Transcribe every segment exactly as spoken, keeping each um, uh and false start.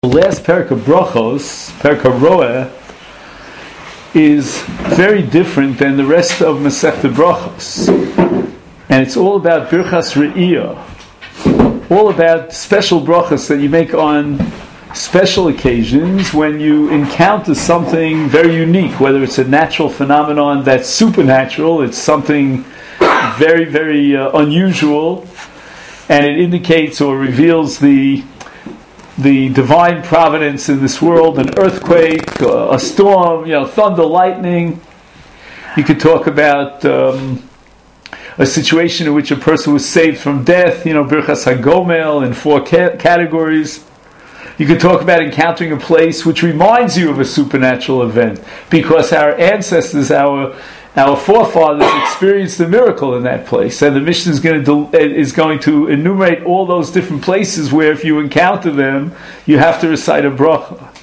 The last Perek of Brachos, Perek HaRoeh, is very different than the rest of Masechta Brachos, and it's all about Birchas Re'iyah, all about special brachos that you make on special occasions when you encounter something very unique, whether it's a natural phenomenon that's supernatural, it's something very, very uh, unusual, and it indicates or reveals the the divine providence in this world, an earthquake, uh, a storm, you know, thunder, lightning. You could talk about um, a situation in which a person was saved from death, you know, Birchas HaGomel in four ca- categories. You could talk about encountering a place which reminds you of a supernatural event, because our ancestors, our our forefathers experienced a miracle in that place, and the Mishnah is going to is going to enumerate all those different places where, if you encounter them, you have to recite a bracha.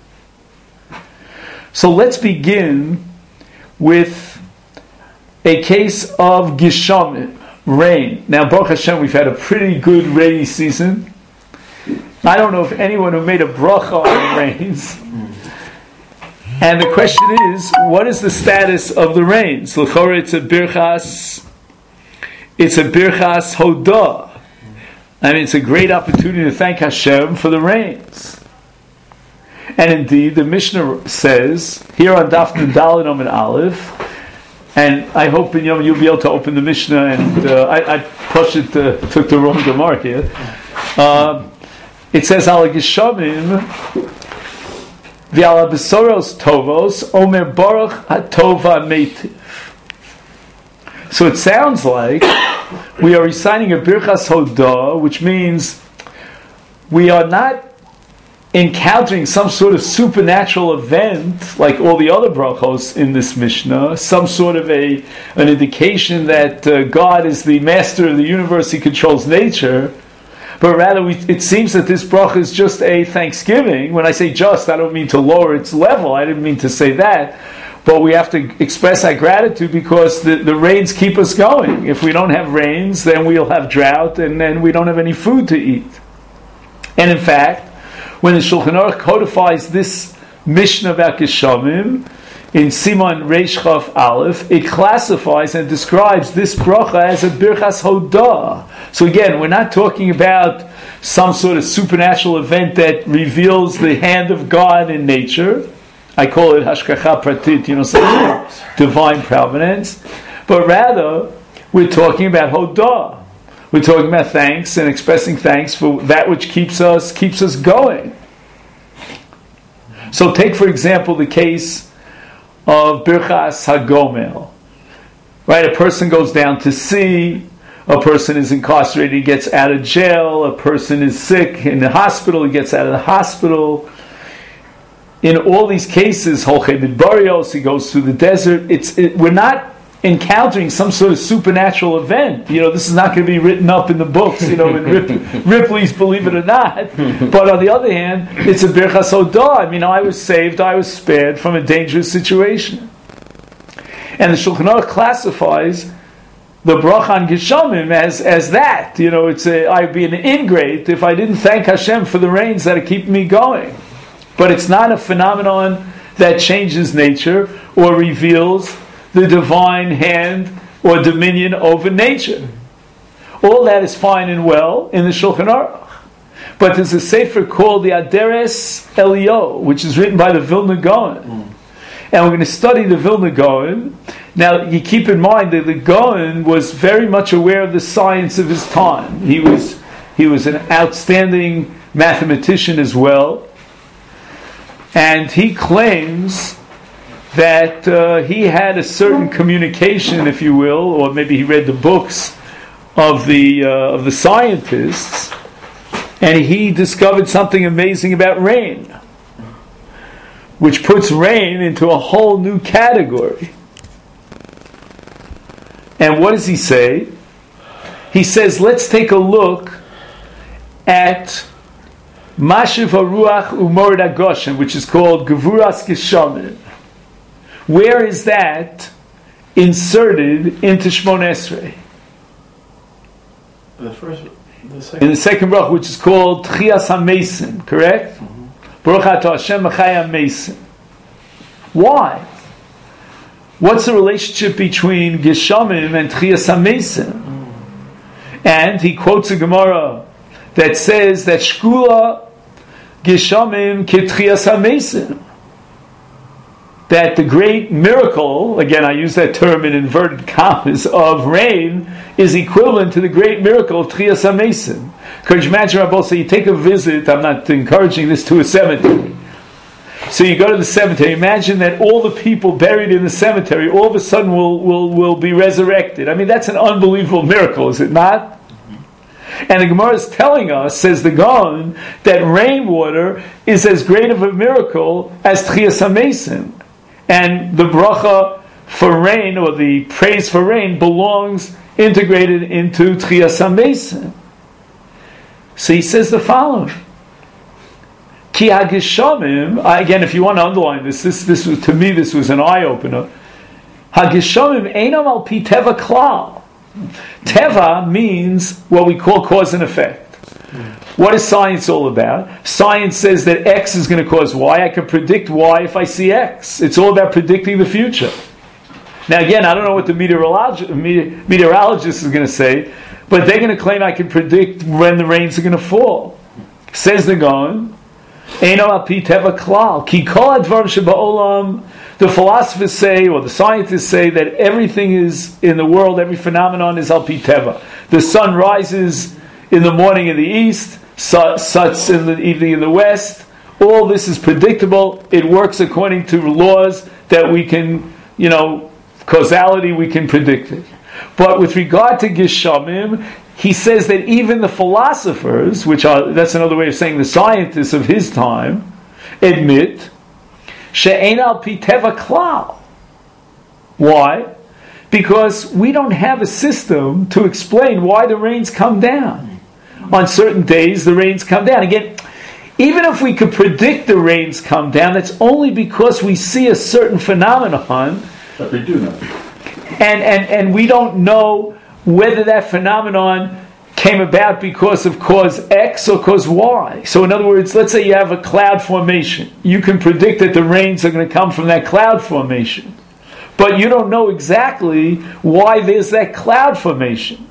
So let's begin with a case of Gishamim, rain. Now, Baruch Hashem, we've had a pretty good rainy season. I don't know if anyone who made a bracha on the rains. And the question is, what is the status of the rains? L'chorah, it's a birchas, it's a birchas hodah. I mean, it's a great opportunity to thank Hashem for the rains. And indeed, the Mishnah says, here on Daf Daled Amud Aleph, and I hope in Yom you'll be able to open the Mishnah, and uh, I, I pushed it, uh, took the wrong Gemara here. Uh, it says, Al Gishamim, V'ala besoros tovos, omer baruch hatova meitiv. So it sounds like we are reciting a birchas hodah, which means we are not encountering some sort of supernatural event like all the other brachos in this Mishnah, some sort of a an indication that uh, God is the master of the universe, He controls nature. But rather, we, it seems that this bracha is just a thanksgiving. When I say just, I don't mean to lower its level. I didn't mean to say that. But we have to express our gratitude because the, the rains keep us going. If we don't have rains, then we'll have drought, and then we don't have any food to eat. And in fact, when the Shulchan Aruch codifies this Mishnah about Gishamim, in Siman Reish Chaf Aleph, it classifies and describes this bracha as a birchas hodah. So again, we're not talking about some sort of supernatural event that reveals the hand of God in nature. I call it hashgacha pratit, you know, some divine providence. But rather, we're talking about hodah. We're talking about thanks and expressing thanks for that which keeps us keeps us going. So take, for example, the case of Birchas HaGomel. Right? A person goes down to sea, a person is incarcerated, he gets out of jail, a person is sick in the hospital, he gets out of the hospital. In all these cases, Holchei Midbarios, he goes through the desert. It's it, we're not encountering some sort of supernatural event. You know, this is not going to be written up in the books, you know, in Rip, Ripley's Believe It or Not. But on the other hand, it's a Birchas Hodah. I mean, I was saved, I was spared from a dangerous situation. And the Shulchan Aruch classifies the bracha on Gishamim as, as that. You know, it's a, I'd be an ingrate if I didn't thank Hashem for the rains that are keeping me going. But it's not a phenomenon that changes nature or reveals the divine hand or dominion over nature. All that is fine and well in the Shulchan Aruch. But there's a sefer called the Aderes Elio, which is written by the Vilna Gaon. Mm. And we're going to study the Vilna Gaon. Now, you keep in mind that the Gaon was very much aware of the science of his time. He was, he was an outstanding mathematician as well. And he claims that uh, he had a certain communication, if you will, or maybe he read the books of the uh, of the scientists, and he discovered something amazing about rain, which puts rain into a whole new category. And what does he say? He says, let's take a look at Mashiv HaRuach U'Mored HaGoshen, which is called Gevuras Gishamim. Where is that inserted into Shmon Esrei? The first, the second. In the second bracha, which is called Tchias HaMesim, correct? Mm-hmm. Baruch atah Hashem Mechaya Mesim. Why? What's the relationship between Geshamim and Tchiyas HaMesim? And he quotes a Gemara that says that Shkula Geshamim Ketchiyas HaMesim. That the great miracle, again I use that term in inverted commas, of rain is equivalent to the great miracle of Tchiyas HaMesim. Could you imagine, Rabbi, so you take a visit, I'm not encouraging this, to a cemetery. So you go to the cemetery, imagine that all the people buried in the cemetery all of a sudden will, will, will be resurrected. I mean, that's an unbelievable miracle, is it not? And the Gemara is telling us, says the Gaon, that rainwater is as great of a miracle as Tchiyas HaMesim. And the bracha for rain, or the praise for rain, belongs integrated into Tchiyas HaMesim. So he says the following. Ki hageshamim, again, if you want to underline this, this, this was, to me, this was an eye-opener. Hageshamim einam al pi teva klal. Teva means what we call cause and effect. What is science all about? Science says that X is going to cause Y. I can predict Y if I see X. It's all about predicting the future. Now again, I don't know what the meteorologist, meteorologist is going to say, but they're going to claim I can predict when the rains are going to fall. Says the Gaon, Eino api teva klal, ki kol advar sheba'olam. The philosophers say, or the scientists say, that everything is in the world, every phenomenon is al pi teva. The sun rises in the morning in the east, sets in the evening in the west. All this is predictable. It works according to laws that we can, you know, causality, we can predict it. But with regard to Geshamim, he says that even the philosophers, which are, that's another way of saying the scientists of his time, admit she'ein al pi teva klal. Why? Because we don't have a system to explain why the rains come down. On certain days, the rains come down. Again, even if we could predict the rains come down, that's only because we see a certain phenomenon. But we do know. And, and, and we don't know whether that phenomenon came about because of cause X or cause Y. So in other words, let's say you have a cloud formation. You can predict that the rains are going to come from that cloud formation. But you don't know exactly why there's that cloud formation.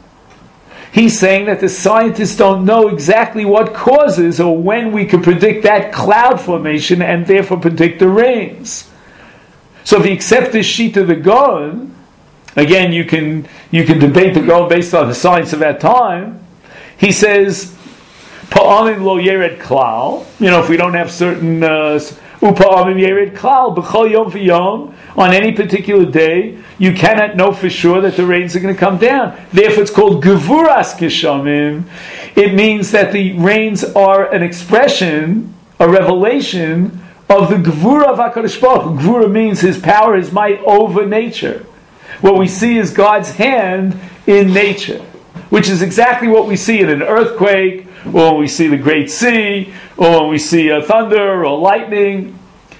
He's saying that the scientists don't know exactly what causes or when we can predict that cloud formation and therefore predict the rains. So if you accept this sheet of the Gaon, again, you can you can debate the Gaon based on the science of that time. He says, "Pa'amim lo yered klal." You know, if we don't have certain upa'amim yered klal b'chol yom v'yom, on any particular day, you cannot know for sure that the rains are going to come down. Therefore, it's called gevuras geshamim. It means that the rains are an expression, a revelation of the gevura of HaKadosh Baruch Hu. Gevura means His power, His might over nature. What we see is God's hand in nature, which is exactly what we see in an earthquake, or when we see the great sea, or when we see a thunder or lightning.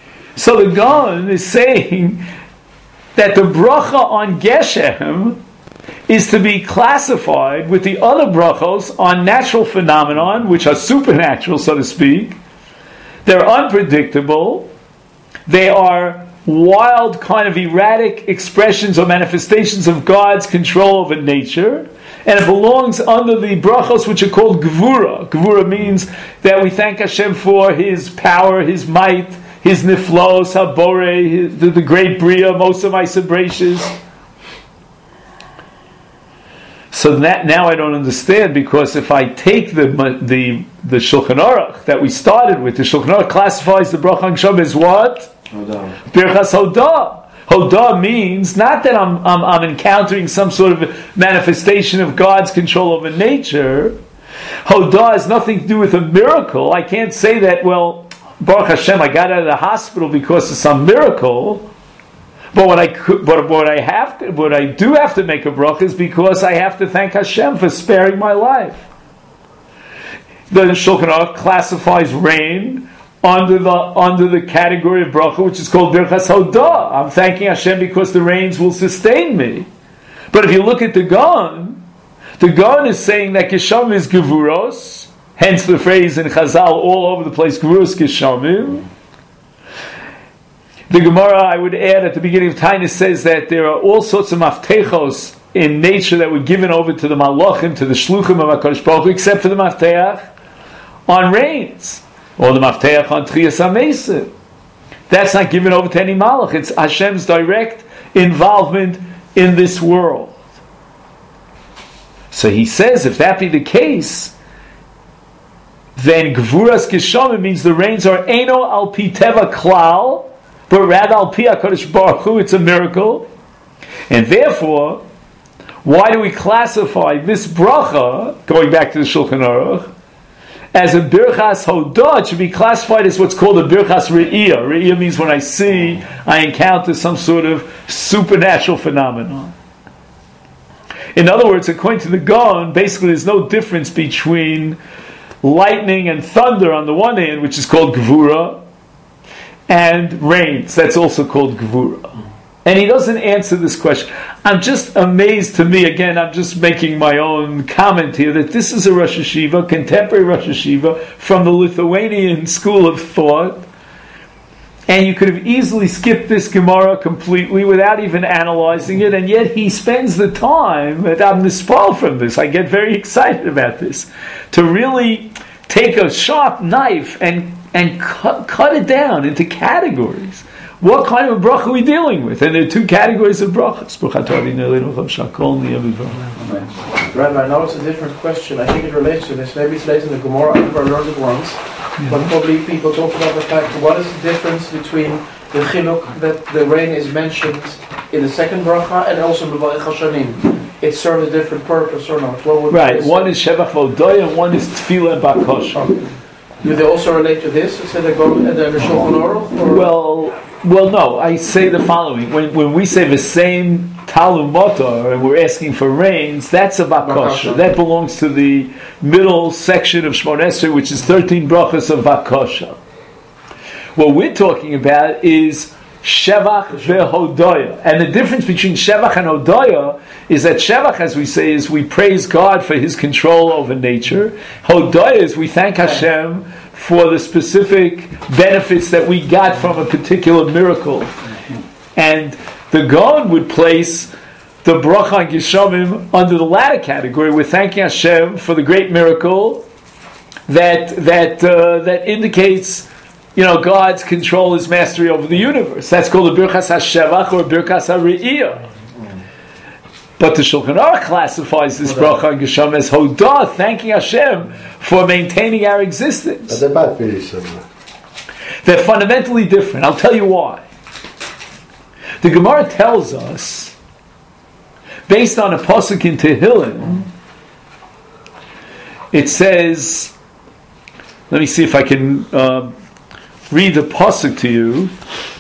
So the Gaon is saying that the bracha on Geshem is to be classified with the other brachos on natural phenomenon, which are supernatural, so to speak. They're unpredictable. They are wild, kind of erratic expressions or manifestations of God's control over nature. And it belongs under the brachos which are called Gevura. Gevura means that we thank Hashem for His power, His might, His niflos, habore, his, the, the great bria, most of my sabracious. So that now I don't understand, because if I take the the the Shulchan Aruch that we started with, the Shulchan Aruch classifies the bracha on Geshem as what? Hodah. Birchas Hodah. Hodah means not that I'm, I'm I'm encountering some sort of manifestation of God's control over nature. Hodah has nothing to do with a miracle. I can't say that, well, Baruch Hashem, I got out of the hospital because of some miracle. But what I could, but what I have to, what I do have to make a bracha is because I have to thank Hashem for sparing my life. The Shulchan Aruch classifies rain under the under the category of bracha, which is called Birchas Hodah. I'm thanking Hashem because the rains will sustain me. But if you look at the Gaon, the Gaon is saying that Geshem is Gevuros, Hence the phrase in Chazal all over the place, Gvurus Geshamim. The Gemara, I would add at the beginning of Tainus, says that there are all sorts of maftechos in nature that were given over to the malachim, to the shluchim of HaKadosh Baruch Hu, except for the mafteach on rains, or the mafteach on Tchias HaMesim. That's not given over to any malach. It's Hashem's direct involvement in this world. So he says, if that be the case, then Gvuras Geshamim means the rains are Eino al pi teva klal, but rather al pi HaKadosh Baruch Hu, it's a miracle. And therefore, why do we classify this bracha, going back to the Shulchan Aruch, as a birchas hodah? It should be classified as what's called a birchas re'iyah. Re'iyah means when I see, I encounter some sort of supernatural phenomenon. In other words, according to the Gaon, basically there's no difference between lightning and thunder on the one hand, which is called gvura, and rains, that's also called gvura. And he doesn't answer this question. I'm just amazed, to me, again, I'm just making my own comment here, that this is a Rosh Hashiva, contemporary Rosh Hashiva, from the Lithuanian school of thought, and you could have easily skipped this Gemara completely without even analyzing it, and yet he spends the time, and I'm nispal from this, I get very excited about this, to really take a sharp knife and, and cut, cut it down into categories. What kind of bracha are we dealing with? And there are two categories of brachas. Rabbi, I know it's a different question. I think it relates to this. Maybe it's later in the Gemara. I never learned it once. Yeah. But probably people talk about the fact, what is the difference between the chiluk that the rain is mentioned in the second bracha and also in B'Vayich HaShanim? It serves a different purpose or not? What would right. One is Shevach V'Odaya and one is Tefillah Bakosha. Okay. Do they also relate to this? Instead of going and then the Shulchan Aruch? Well, well, no. I say the following: when when we say the same Talmud Motor and we're asking for rains, that's a bakosha. That belongs to the middle section of Shmon Esrei, which is thirteen brachas of bakosha. What we're talking about is Shevach veHodaya, and the difference between Shevach and Hodaya is that Shevach, as we say, is we praise God for His control over nature. Hodaya is we thank Hashem for the specific benefits that we got from a particular miracle. And the Gaon would place the bracha on Geshamim under the latter category. We're thanking Hashem for the great miracle that that uh, that indicates, you know, God's control, His mastery over the universe. That's called a birchas hashevach or a birchas hare'iyah. But the Shulchan Aruch classifies this bracha on Geshamim as hodah, thanking Hashem for maintaining our existence. But they're not very similar. They're fundamentally different. I'll tell you why. The Gemara tells us, based on a pasuk in Tehillim, it says, let me see if I can uh, read the pasuk to you.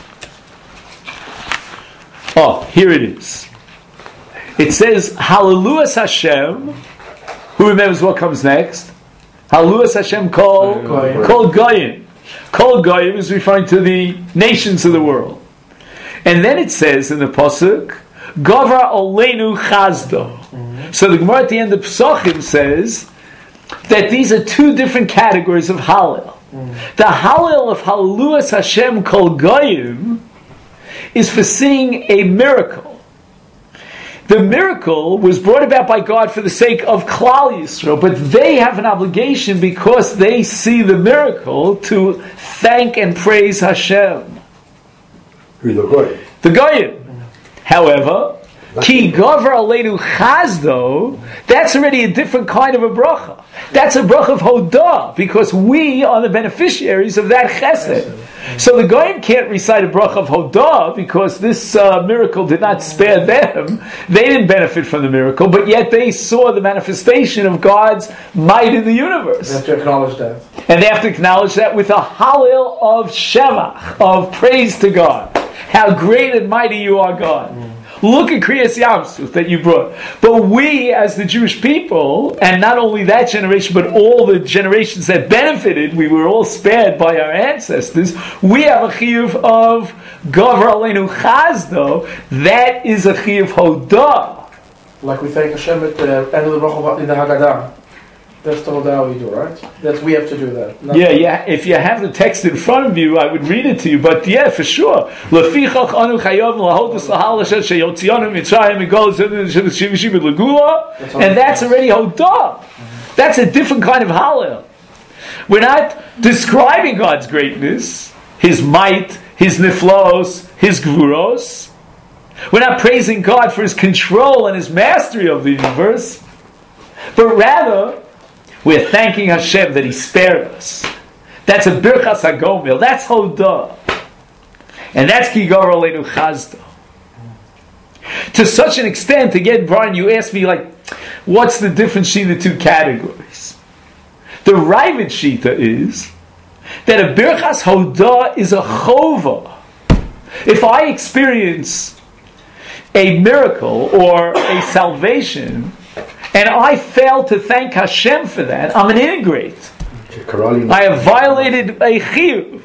Oh, here it is. It says, Hallelujah Hashem. Who remembers what comes next? Hallelujah Hashem Kol Kol Goyim. Kol Goyim is referring to the nations of the world. And then it says in the pasuk, Gavra Oleinu Chazdo. Mm-hmm. So the Gemara at the end of Pesachim says that these are two different categories of Hallel. Mm-hmm. The Hallel of Hallelujah Hashem Kol Goyim is for seeing a miracle. The miracle was brought about by God for the sake of Klal Yisrael, but they have an obligation because they see the miracle to thank and praise Hashem. The Goyim. The Goyim. However, Ki Gover Aleinu Chazdo, that's already a different kind of a bracha. That's a bracha of Hodah, because we are the beneficiaries of that chesed. So the Goyim can't recite a bracha of Hodah because this uh, miracle did not spare them. They didn't benefit from the miracle, but yet they saw the manifestation of God's might in the universe. They have to acknowledge that. And they have to acknowledge that with a Hallel of Shevach, of praise to God. How great and mighty you are, God. Mm. Look at Kriyas Yamsuf that you brought. But we, as the Jewish people, and not only that generation, but all the generations that benefited, we were all spared by our ancestors, we have a chiyuv of Gavra Aleinu Chazdo. That is a chiyuv Hodah. Like we thank Hashem at the end of the bracha in the Haggadah. That's the Hodawa you do, right? That we have to do that. Not Yeah, yeah. If you have the text in front of you, I would read it to you. But yeah, for sure. Lefichach anu chayavim lahodus lahala shel sheyotzianu mitzrayim migol shivishim legula, and that's already hodah. That's a different kind of hallel. We're not describing God's greatness, His might, His niflos, His gvuros. We're not praising God for His control and His mastery of the universe, but rather we're thanking Hashem that He spared us. That's a birchas hagomel. That's hodah, and that's ki gor aleinu chazdo. To such an extent, again, Brian, you asked me like, what's the difference between the two categories? The Ravid Shita is that a birchas hodah is a chova. If I experience a miracle or a salvation, and I fail to thank Hashem for that, I'm an ingrate. I have violated a chiyuv.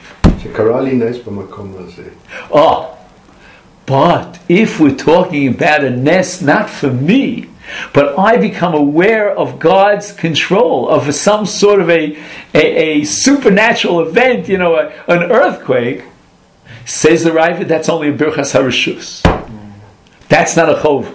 Oh, but if we're talking about a nes not for me, but I become aware of God's control, of some sort of a, a, a supernatural event, you know, a, an earthquake, says the Ravid, that's only a birchas harishus. That's not a chova.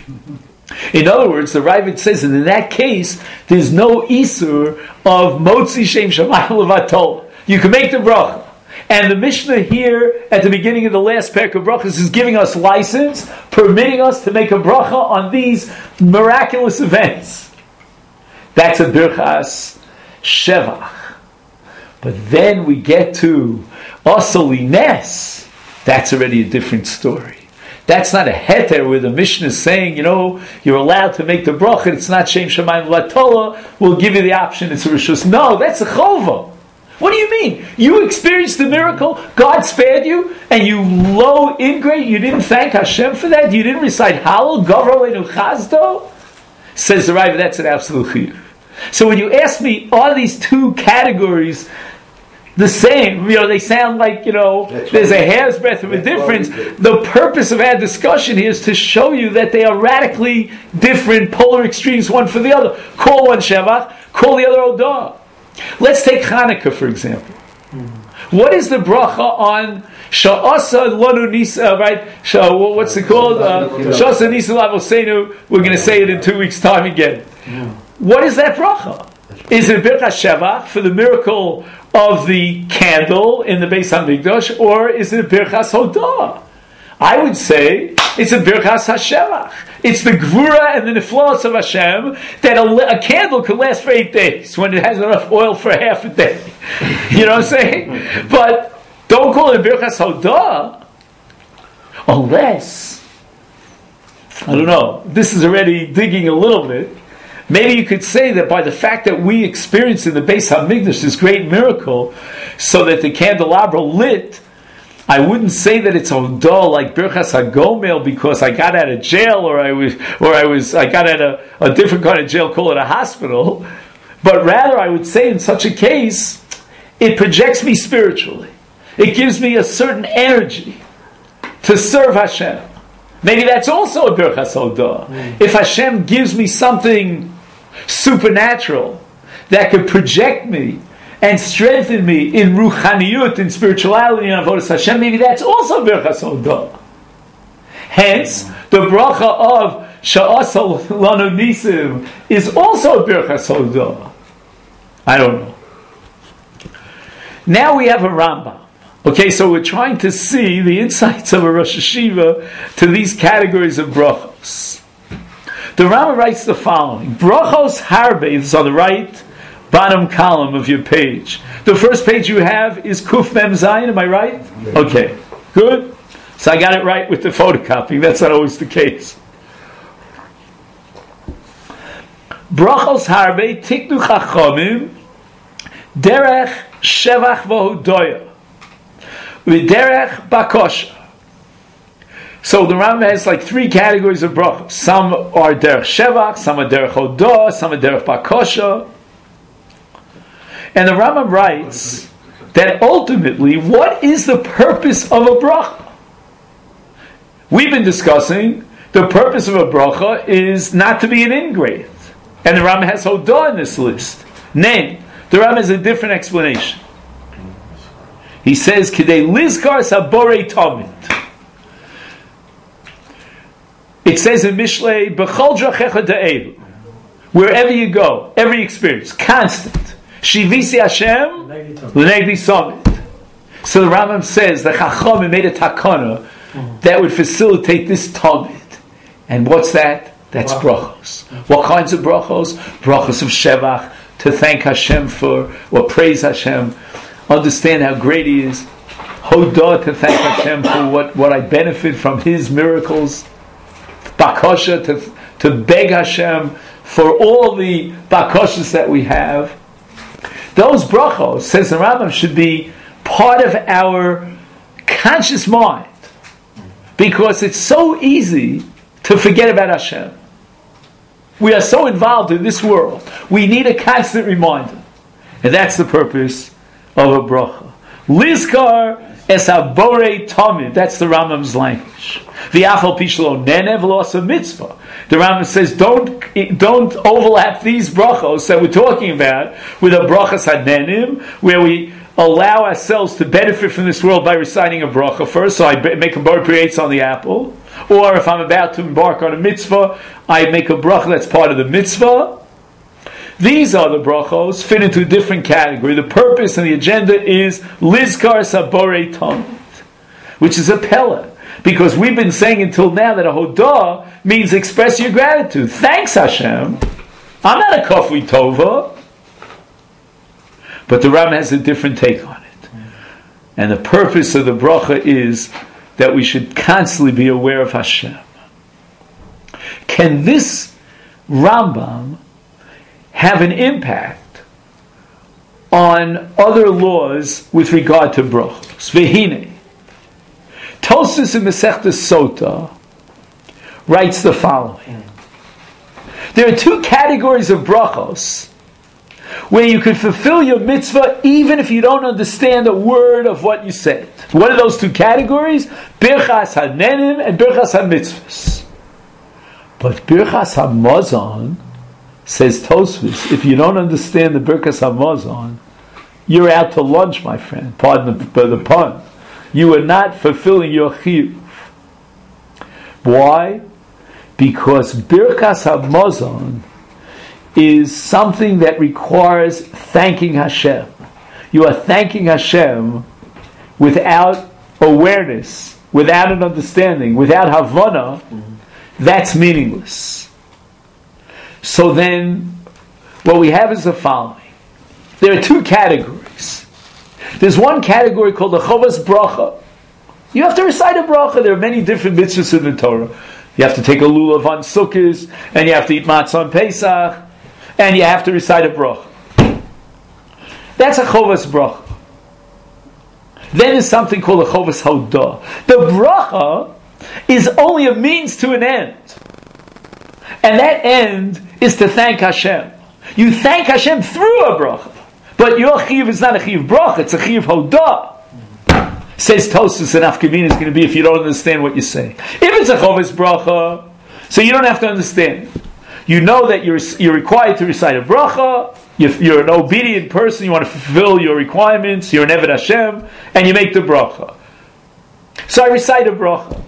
In other words, the Ravid says that in that case, there's no isur of motzi shem shamayim levatol. You can make the bracha. And the Mishnah here, at the beginning of the last parak of brachas, is giving us license, permitting us to make a bracha on these miraculous events. That's a birchas shevach. But then we get to asali nes. That's already a different story. That's not a heter where the Mishnah is saying, you know, you're allowed to make the bracha, it's not shem shamayim latola, we'll give you the option, it's a rishus. No, that's a chova. What do you mean? You experienced the miracle, God spared you, and you low ingrate, you didn't thank Hashem for that, you didn't recite Hallel, Gavro Leinu Chazdo? Says the Rav, that's an absolute chiyuv. So when you ask me, are these two categories the same? You know, they sound like, you know, That's there's a hair's breadth of a difference. The purpose of our discussion here is to show you that they are radically different polar extremes, one for the other. Call one Shevach, call the other Odah. Let's take Hanukkah, for example. Mm-hmm. What is the bracha on Sha'asa Lanu Nisa, right? Sha, what's it called? Sha'asa Nisa Lavosenu. We're going to say it in two weeks' time again. Mm-hmm. What is that bracha? Is it Birchas Shevach for the miracle of the candle in the Beis Hamikdash, or is it Birchas Hodah? I would say it's a Birchas HaShevach. It's the Gvura and the Niflos of Hashem that a, a candle could last for eight days when it has enough oil for half a day. You know what I'm saying? But don't call it Birchas Hodah unless, I don't know, this is already digging a little bit. Maybe you could say that by the fact that we experienced in the Beis Hamikdash this great miracle, so that the candelabra lit, I wouldn't say that it's hodah like Birchas HaGomel because I got out of jail, or I was, or I was, I got out of a different kind of jail, call it a hospital. But rather, I would say in such a case, it projects me spiritually. It gives me a certain energy to serve Hashem. Maybe that's also a Birchas Hodah. Mm. If Hashem gives me something supernatural that could project me and strengthen me in ruchaniyut, in spirituality, and avodas Hashem, maybe that's also Birchas Hodah. Hence, the bracha of Sha'asa Lanu Nisim is also Birchas Hodah. I don't know. Now we have a Rambam. Okay, so we're trying to see the insights of a Rosh Hashiva to these categories of brachos. The Rambam writes the following: Brachos harbe, this is on the right bottom column of your page. The first page you have is Kuf Mem Zayin, am I right? Okay, good. So I got it right with the photocopy. That's not always the case. Brachos harbe tiknu chachamim derech shevach v'hodoya v'derech bakosha. So the Rambam has like three categories of brachos. Some are derech shevach, some are derech hodah, some are derech bakosha. And the Rambam writes that ultimately, what is the purpose of a bracha? We've been discussing the purpose of a bracha is not to be an ingrate. And the Rambam has Hodah in this list. Name. The Rambam has a different explanation. He says, Kidei Lizkar Saborei Tamid. It says in Mishlei, B'chol drachecha da'elu. Wherever you go, every experience, constant. Shivisi Hashem, l'negdi samid. So the Rambam says that Chachamim made a takana that would facilitate this tamid. And what's that? That's brachos. What kinds of brachos? Brachos of shevach, to thank Hashem for, or praise Hashem, understand how great He is. Hodah, to thank Hashem for what, what I benefit from His miracles. Bakosha, to, to beg Hashem for all the bakoshas that we have. Those brachos, says the Rambam, should be part of our conscious mind, because it's so easy to forget about Hashem. We are so involved in this world. We need a constant reminder. And that's the purpose of a bracha. Lizkar es haborei tamid. That's the Rambam's language. V'afal pishlo nenev lo asa mitzvah. The Rambam says, don't, don't overlap these brachos that we're talking about with a brachas hanenim, where we allow ourselves to benefit from this world by reciting a bracha first. So I make a bar creates on the apple. Or if I'm about to embark on a mitzvah, I make a bracha that's part of the mitzvah. These are the brachos, fit into a different category. The purpose and the agenda is Lizkar Saborei Tamid, which is a pella. Because we've been saying until now that a hodah means express your gratitude. Thanks Hashem. I'm not a kafui tova. But the Ram has a different take on it. And the purpose of the bracha is that we should constantly be aware of Hashem. Can this Rambam have an impact on other laws with regard to brachos? Vehine. Tosfos in Masechtas Sota writes the following. There are two categories of brachos where you could fulfill your mitzvah even if you don't understand a word of what you said. What are those two categories? Birchas hanenim and Birchas hamitzvahs. But Birchas hamazon, says Tosfos, if you don't understand the Birchas hamazon, you're out to lunch, my friend. Pardon the, the pun. You are not fulfilling your chiyuv. Why? Because Birchas hamazon is something that requires thanking Hashem. You are thanking Hashem without awareness, without an understanding, without havana. Mm-hmm. That's meaningless. So then, what we have is the following. There are two categories. There's one category called the chovas bracha. You have to recite a bracha. There are many different mitzvahs in the Torah. You have to take a lulav on Sukkot, and you have to eat matzah on Pesach, and you have to recite a bracha. That's a chovas bracha. Then there's something called a chovas hodah. The bracha is only a means to an end. And that end is to thank Hashem. You thank Hashem through a bracha. But your chiyuv is not a chiyuv bracha, it's a chiyuv hodah. Says Tosfos, and Afkamina is going to be if you don't understand what you say. If it's a chovas bracha, so you don't have to understand. You know that you're you're required to recite a bracha. You're, you're an obedient person. You want to fulfill your requirements. You're an Eved Hashem, and you make the bracha. So I recite a bracha.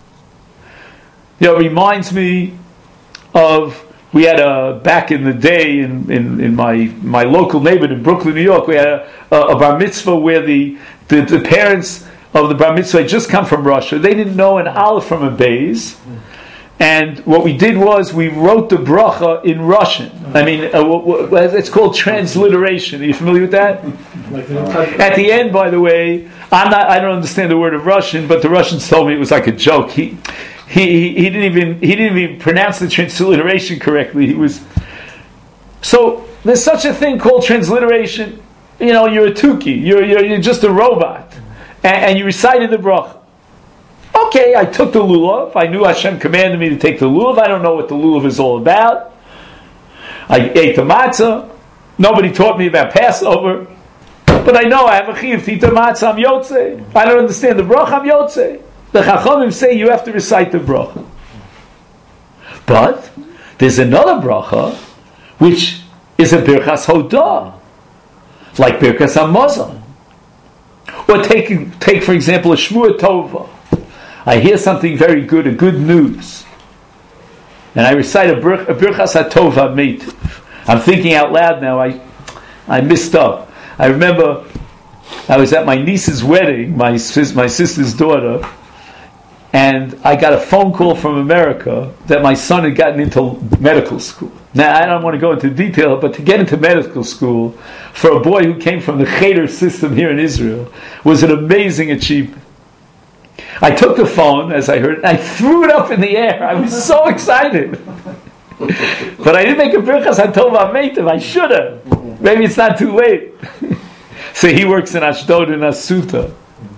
You know, it reminds me of, we had a, back in the day in, in, in my, my local neighborhood in Brooklyn, New York, we had a, a, a bar mitzvah where the, the, the parents of the bar mitzvah had just come from Russia. They didn't know an aleph from a beis. And what we did was we wrote the bracha in Russian. I mean, uh, w- w- it's called transliteration. Are you familiar with that? At the end, by the way, I'm not. I don't understand the word of Russian, but the Russians told me it was like a joke. He he he didn't even he didn't even pronounce the transliteration correctly. He was so there's such a thing called transliteration. You know, you're a tuki. You're you're, you're just a robot, and, and you recited the bracha. Okay, I took the lulav. I knew Hashem commanded me to take the lulav. I don't know what the lulav is all about. I ate the matzah. Nobody taught me about Passover. But I know I have a chiyuv to eat the matzah. I'm yotzei. I don't understand the bracha. I'm yotzei. The Chachamim say you have to recite the bracha. But there's another bracha which is a Birchas Hodah, like Birchas Hamazon. Or take, take for example, a Shmua Tova. I hear something very good, a good news, and I recite a, bir- a Birchas HaTova Meitiv. I'm thinking out loud now, I, I missed up. I remember I was at my niece's wedding, my, sis, my sister's daughter, and I got a phone call from America that my son had gotten into medical school. Now, I don't want to go into detail, but to get into medical school for a boy who came from the Cheder system here in Israel was an amazing achievement. I took the phone, as I heard, and I threw it up in the air. I was so excited. But I didn't make a Birchas HaTova Meitiv. I should have. Maybe it's not too late. So he works in Ashdod in Asuta.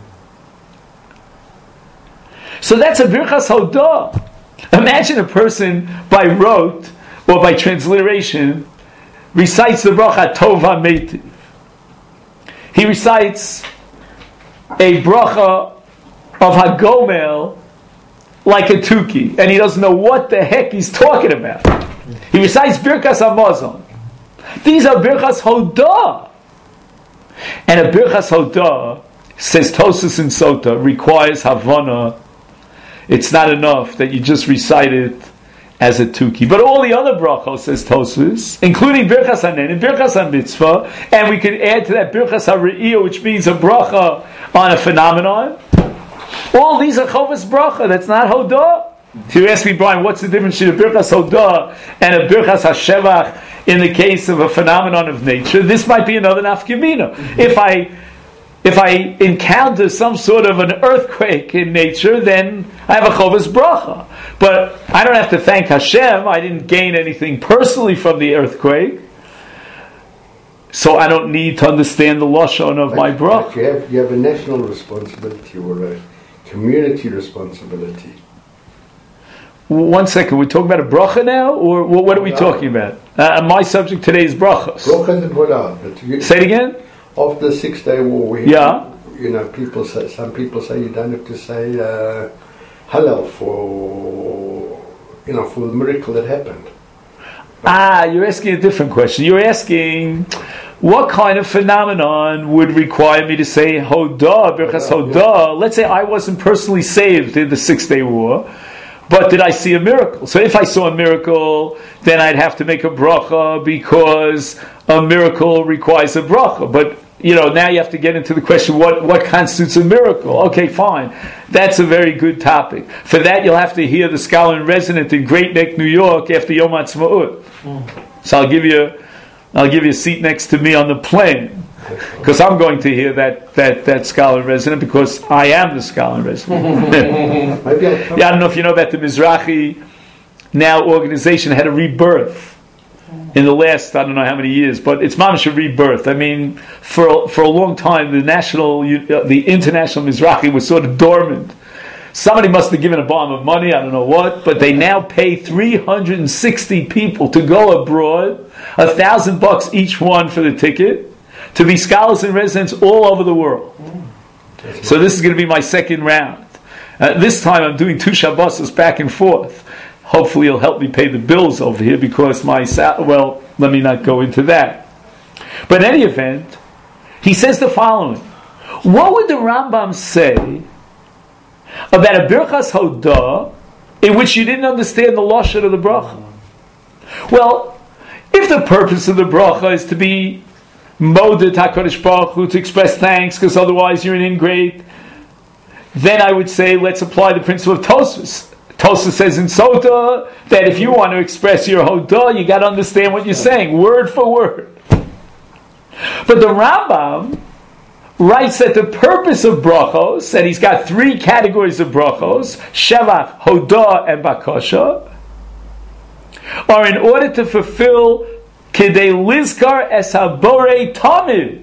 So that's a Birchas Hodah. Imagine a person by rote or by transliteration recites the bracha Tova Meitiv. He recites a bracha of Hagomel like a Tuki, and he doesn't know what the heck he's talking about. He recites Birchas Hamazon. These are Birchas Hodah. And a Birchas Hodah, says Tosfos in Sota, requires Havana. It's not enough that you just recite it as a Tuki. But all the other brachos, says Tosfos, including Birchas Hanen and Birchas HaMitzvah, and we could add to that Birchas HaRe'iyah, which means a bracha on a phenomenon. All these are Chovas Bracha. That's not Hodah. If you ask me, Brian, what's the difference between a Birchas Hodah and a Birchas HaShevach in the case of a phenomenon of nature? This might be another nafkamina. If I if I encounter some sort of an earthquake in nature, then I have a Chovas Bracha. But I don't have to thank Hashem. I didn't gain anything personally from the earthquake. So I don't need to understand the lashon of but, my bracha. But you have, you have a national responsibility or a community responsibility. One second, we're talking about a bracha now, or what are we talking about? Uh, my subject today is brachas. Brachas and Bolah. But you, Say it again. After the Six Day War, we yeah. you know, people say, some people say you don't have to say uh, Hallel for you know for the miracle that happened. Ah, you're asking a different question. You're asking what kind of phenomenon would require me to say Hodah, Birchas Hodah? Let's say I wasn't personally saved in the Six Day War, but did I see a miracle? So if I saw a miracle, then I'd have to make a bracha because a miracle requires a bracha. But you know, now you have to get into the question, what, what constitutes a miracle? Okay, fine. That's a very good topic. For that, you'll have to hear the scholar in resident in Great Neck, New York, after Yom HaTzmaut. Mm. So I'll give you, I'll give you a seat next to me on the plane, because I'm going to hear that that that scholar in resident, because I am the scholar in resident. Yeah, I don't know if you know about the Mizrahi Now organization had a rebirth in the last, I don't know how many years, but it's mamash a rebirth. I mean, for for a long time, the national, the international Mizrahi was sort of dormant. Somebody must have given a bomb of money, I don't know what, but they now pay three hundred sixty people to go abroad, a thousand bucks each one for the ticket, to be scholars in residence all over the world. So this is going to be my second round. Uh, this time I'm doing two Shabbos back and forth. Hopefully he'll help me pay the bills over here because my, well, let me not go into that. But in any event, he says the following. What would the Rambam say about a Birchas Hodah in which you didn't understand the lashon of the bracha? Well, if the purpose of the bracha is to be moded HaKadosh Baruch Hu, to express thanks because otherwise you're an ingrate, then I would say let's apply the principle of Tosfos. Tosfos says in Sota that if you want to express your Hodah, you got to understand what you're saying, word for word. But the Rambam writes that the purpose of brachos, and he's got three categories of brachos, Shevach, Hodah, and Bakasha, are in order to fulfill Kedei Lizkar Es HaBorei Tamid.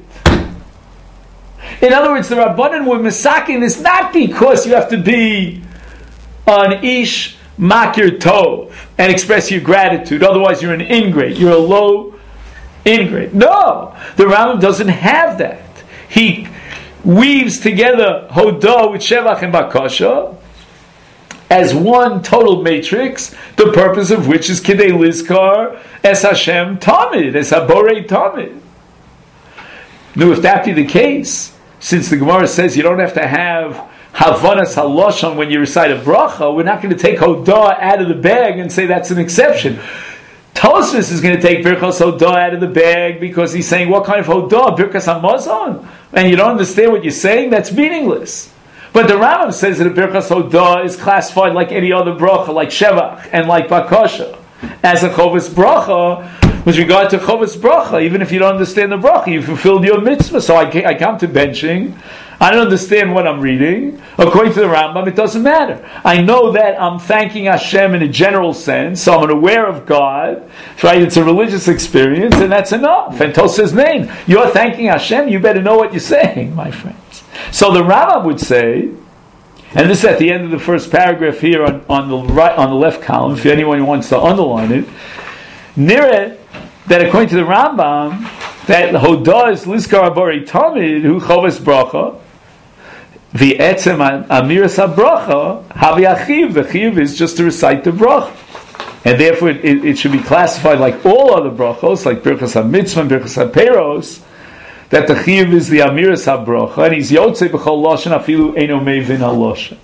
In other words, the Rabbanan were misakin this not because you have to be an ish makir tov and express your gratitude. Otherwise, you're an ingrate. You're a low ingrate. No, the Rambam doesn't have that. He weaves together Hodah with Shevach and Bakasha, as one total matrix, the purpose of which is Kidei Lizkar Es Hashem Tamid, Es Haborei Tamid. Now, if that be the case, since the Gemara says you don't have to have Havanas Haloshon when you recite a bracha, we're not going to take Hodah out of the bag and say that's an exception. Tosfos is going to take Birchas Hodah out of the bag because he's saying, what kind of Hodah? Birchas Hamazon? And you don't understand what you're saying? That's meaningless. But the Rambam says that a Birchas Hodah is classified like any other bracha, like Shevach and like Bakasha, as a Chovas Bracha. With regard to Chovas Bracha, even if you don't understand the bracha, you fulfilled your mitzvah. So I, I come to benching, I don't understand what I'm reading. According to the Rambam, it doesn't matter. I know that I'm thanking Hashem in a general sense, so I'm aware of God. Right? It's a religious experience, and that's enough. And Tosfos name, you're thanking Hashem, you better know what you're saying, my friends. So the Rambam would say, and this is at the end of the first paragraph here on, on the right, on the left column, if anyone wants to underline it, near it, that according to the Rambam, that Hodah is Lizkar Haborei Tamid, who Chovas Bracha, the Etzem Amiras HaBracha, Havi Achiv, the Chiv is just to recite the Bracha. And therefore it, it, it should be classified like all other Brachos, like Birchas HaMitzvah and Birchas HaPeiros, that the Chiv is the Amiras HaBracha, and he's Yotzei B'chol Loshen Afilu Eino Mevin HaLoshen.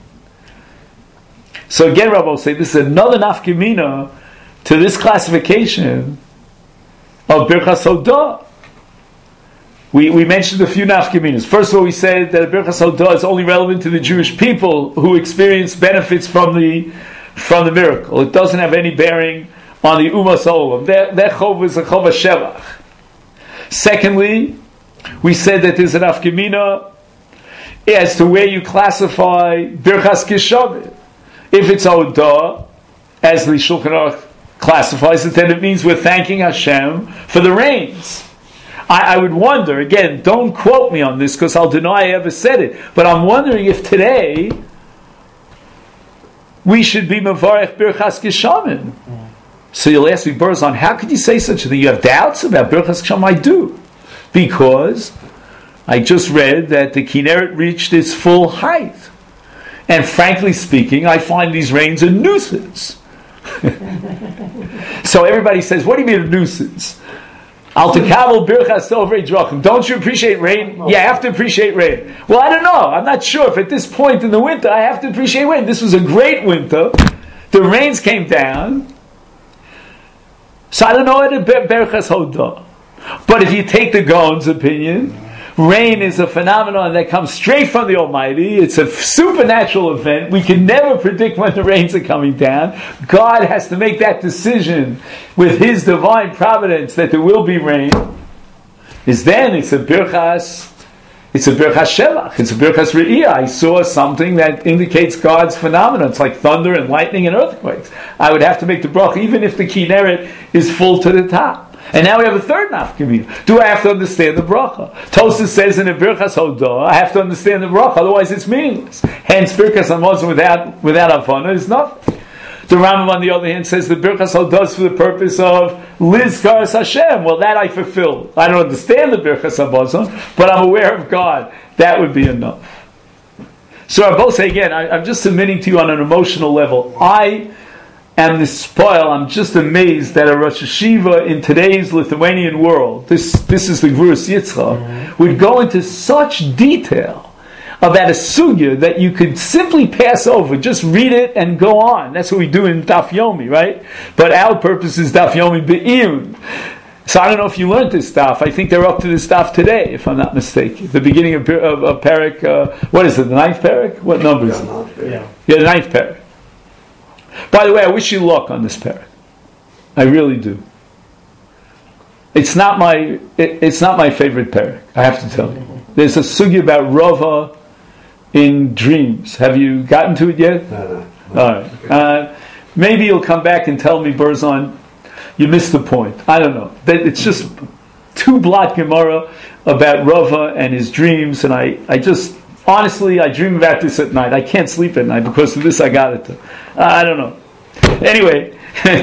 So again, Rabbi will say, this is another nafkamina to this classification of Birchas Hodah. We we mentioned a few nafkaminas. First of all, we said that Birchas Hodah is only relevant to the Jewish people who experience benefits from the from the miracle. It doesn't have any bearing on the Umas Olam. That that chov is a chov shevach. Secondly, we said that there's a nafkamina as to where you classify Birchas Kishavim. If it's Hodah, as the Shulchan Aruch classifies it, then it means we're thanking Hashem for the rains. I, I would wonder, again, don't quote me on this because I'll deny I ever said it, but I'm wondering if today we should be Mevarech Birchas Geshamim. Mm. So you'll ask me, Burzon, how could you say such a thing? You have doubts about Birchas Geshamim? I do. Because I just read that the Kinneret reached its full height. And frankly speaking, I find these rains a nuisance. So everybody says, what do you mean a nuisance? Al tekabel birchas tovrei drachim. Don't you appreciate rain? Yeah, I have to appreciate rain. Well, I don't know. I'm not sure if at this point in the winter I have to appreciate rain. This was a great winter. The rains came down. So I don't know what a birchas hodah. But if you take the Gaon's opinion, rain is a phenomenon that comes straight from the Almighty. It's a supernatural event. We can never predict when the rains are coming down. God has to make that decision with His divine providence that there will be rain. Is then it's a birchas, it's a birchas shevach, it's a birchas re'iyah. I saw something that indicates God's phenomenon. It's like thunder and lightning and earthquakes. I would have to make the bracha even if the Kinneret is full to the top. And now we have a third nafkamina. Do I have to understand the bracha? Tosfos says in a Birchas Hodah, I have to understand the bracha, otherwise it's meaningless. Hence, Birchas Hamazon without without Havana is nothing. The Rambam, on the other hand, says the Birchas Hodah is for the purpose of Lizkar Hashem. Well, that I fulfill. I don't understand the Birchas Hamazon, but I'm aware of God. That would be enough. So I both say again, I, I'm just submitting to you on an emotional level. I am the spoil. I'm just amazed that a Rosh Hashiva in today's Lithuanian world, this this is the Gvurus Yitzchak, mm-hmm. would go into such detail about a sugya that you could simply pass over, just read it and go on. That's what we do in Daf Yomi, right? But our purpose is Daf Yomi Be'iyun. So I don't know if you learned this stuff. I think they're up to this stuff today, if I'm not mistaken. The beginning of, of, of Perek, uh, what is it, the ninth Perek? What number is it? Yeah, yeah the ninth Perek. By the way, I wish you luck on this parak. I really do. It's not my it, it's not my favorite parak, I have to tell you. There's a sugya about Rava in dreams. Have you gotten to it yet? No, no. All right. Uh, maybe you'll come back and tell me, Burzon, you missed the point. I don't know. It's just two blot Gemara about Rava and his dreams, and I, I just honestly, I dream about this at night. I can't sleep at night because of this. I got it. I don't know. Anyway,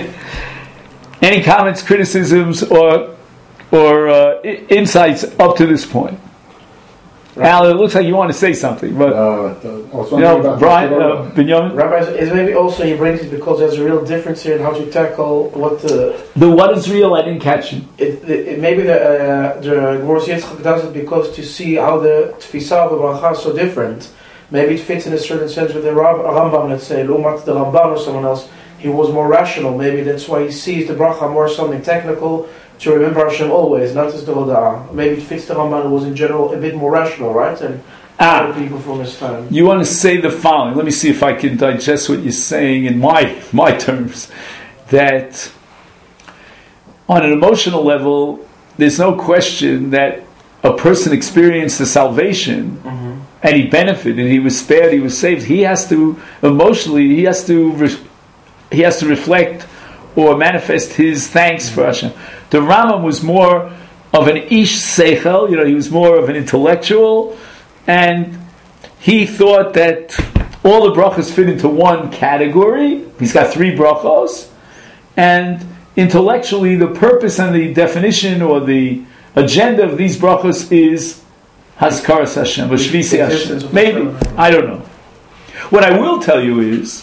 any comments, criticisms, or or uh, insights up to this point? Al, it looks like you want to say something, but Uh, also you know, about Brian, the- uh, Binyamin, Rabbi, is maybe also he brings it because there's a real difference here in how to tackle what the the what is real? I didn't catch you. it, it, it maybe the uh, the Gemara Yitzchak does it because to see how the tfisa of the bracha is so different. Maybe it fits in a certain sense with the Rab- Rambam. Let's say Lumat the Ramban or someone else. He was more rational. Maybe that's why he sees the bracha more something technical to remember Hashem always, not as the Hoda'ah. Maybe it fits the Ramban who was in general a bit more rational, right? And Ah. other people from his time. You want to say the following. Let me see if I can digest what you're saying in my my terms. That on an emotional level, there's no question that a person experienced the salvation Mm-hmm. and he benefited, he was spared, he was saved. He has to emotionally, he has to re- he has to reflect or manifest his thanks for Hashem. The Rambam was more of an ish seichel, you know, he was more of an intellectual. And he thought that all the brachos fit into one category. He's got three brachos. And intellectually, the purpose and the definition or the agenda of these brachos is Hazkaras Hashem, or Shvisi Hashem. Maybe. I don't know. What I will tell you is,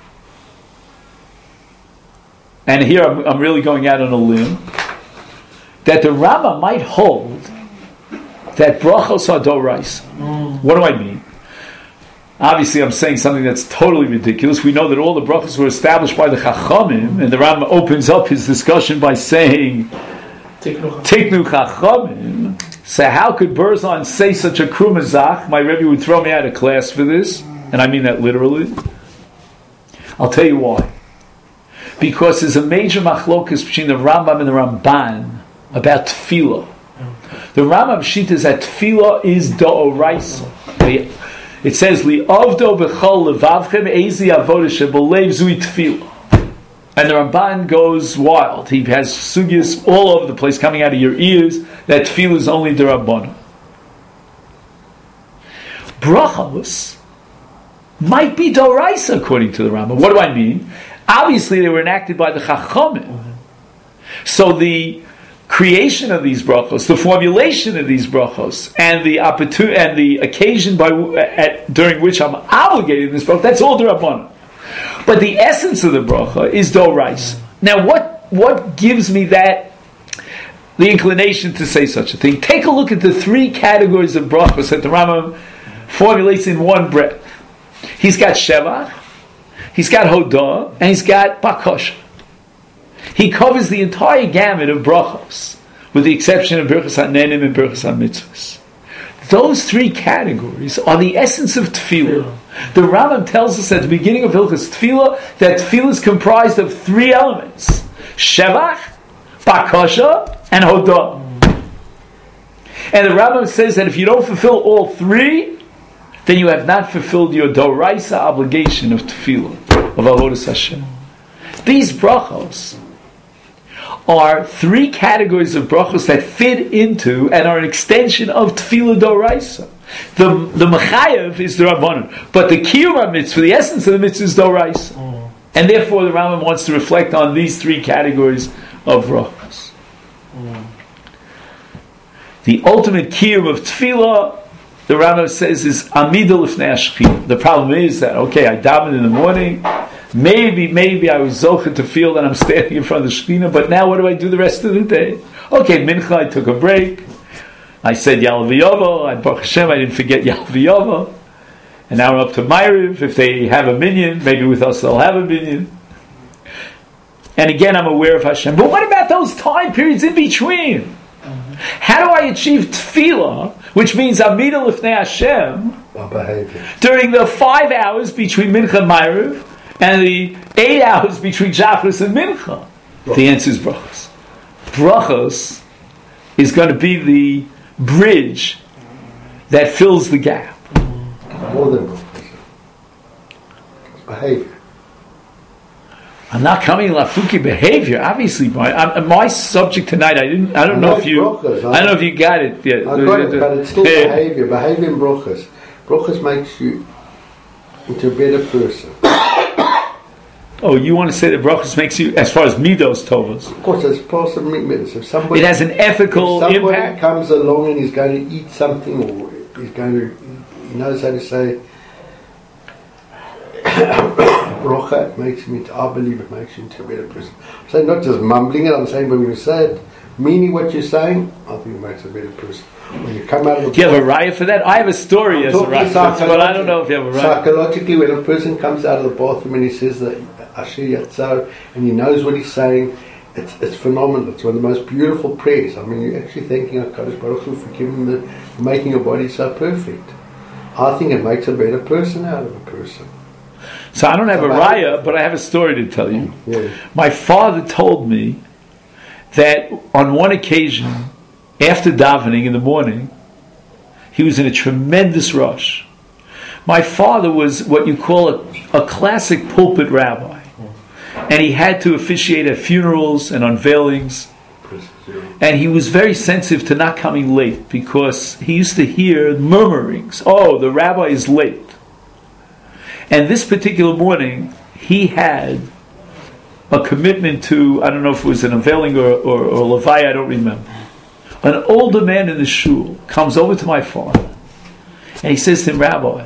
and here I'm, I'm really going out on a limb, that the Rambam might hold that brachos are doraisa. Mm. What do I mean? Obviously, I'm saying something that's totally ridiculous. We know that all the brachos were established by the Chachamim, and the Rambam opens up his discussion by saying, Tiknu Chachamim. So how could Berzon say such a krumazach? My Rebbe would throw me out of class for this, and I mean that literally. I'll tell you why. Because there's a major machlokas between the Rambam and the Ramban about tefillah. The Rambam Shita is that tefillah is da'oraisa. It says, Li'avdo b'chol levavchem ezi avodah shebalev zui tefillah. And the Ramban goes wild. He has sugyas all over the place coming out of your ears that tefillah is only d'Rabbana. Brachos might be da'oraisa according to the Rambam. What do I mean? Obviously they were enacted by the Chachamim. So the creation of these brachos, the formulation of these brachos, and the opportunity and the occasion by at, during which I'm obligated in this bracha, that's all d'Rabbanan. But the essence of the bracha is d'oraisa. Now, what what gives me that the inclination to say such a thing? Take a look at the three categories of brachos that the Rambam formulates in one breath. He's got shevach, he's got hodah, and he's got bakosha. He covers the entire gamut of brachos, with the exception of Birchas HaNenim and Birchas HaMitzvahs. Those three categories are the essence of tefillah. The Rambam tells us at the beginning of Hilchos Tefillah that tefillah is comprised of three elements: shevach, bakosha, and hodah. And the Rambam says that if you don't fulfill all three, then you have not fulfilled your doraisa obligation of tefillah, of avodas Hashem. These brachos are three categories of brachos that fit into and are an extension of tefillah doraisa. The the mechayev is the Rabbanon, but the kiyum mitzvah, the essence of the mitzvah, is doraisa, mm. and therefore the Rambam wants to reflect on these three categories of brachos. Mm. The ultimate kiyum of tefillah, the Rambam says, is amida lifnei hashchina. The problem is that okay, I daven in the morning. Maybe, maybe I was zocher to feel that I'm standing in front of the Shekhinah, but now what do I do the rest of the day? Okay, mincha, I took a break. I said Yal V'Yova. I Baruch Hashem, I didn't forget Yal V'Yova. And now we're up to Ma'ariv. If they have a minyan, maybe with us they'll have a minyan. And again, I'm aware of Hashem. But what about those time periods in between? Mm-hmm. How do I achieve tefillah, which means Amida Lifnei Hashem, during the five hours between mincha and Ma'ariv, and the eight hours between Shachris and Mincha? Brachos. The answer is brachos. Brachos is going to be the bridge that fills the gap. More than brachos. Behavior. I'm not coming lafuki behavior. Obviously, my I'm, my subject tonight. I didn't. I don't I know if you. Brachos, I, I don't know if you got it yet. I got it, but it's still yeah. behavior. Behavior in brachos. Brachos makes you into a better person. Oh, you want to say that brachos makes you, as far as midos tovos? Of course, it's part of midos. If somebody, it has an ethical if somebody impact. comes along and he's going to eat something or he's going to, he knows how to say, Brocha, it makes me, I believe it makes you into a better person. I'm saying not just mumbling it, I'm saying but when you say it, meaning what you're saying, I think it makes a better person. When you come out of the Do you have a raya for that? I have a story as a raya, but I don't know if you have a raya. Psychologically, when a person comes out of the bathroom and he says that Asher Yatzar, and he knows what he's saying, it's it's phenomenal. It's one of the most beautiful prayers. I mean, you're actually thanking HaKadosh Baruch Hu for giving the, for making your body so perfect. I think it makes a better person out of a person. So I don't have a raya, but I have a story to tell you. Yeah. My father told me that on one occasion, after davening in the morning, he was in a tremendous rush. My father was what you call a, a classic pulpit rabbi, and he had to officiate at funerals and unveilings, and he was very sensitive to not coming late because he used to hear murmurings. Oh, the rabbi is late. And this particular morning, he had a commitment to, I don't know if it was an unveiling or, or, or Levi, I don't remember. An older man in the shul comes over to my father and he says to him, Rabbi,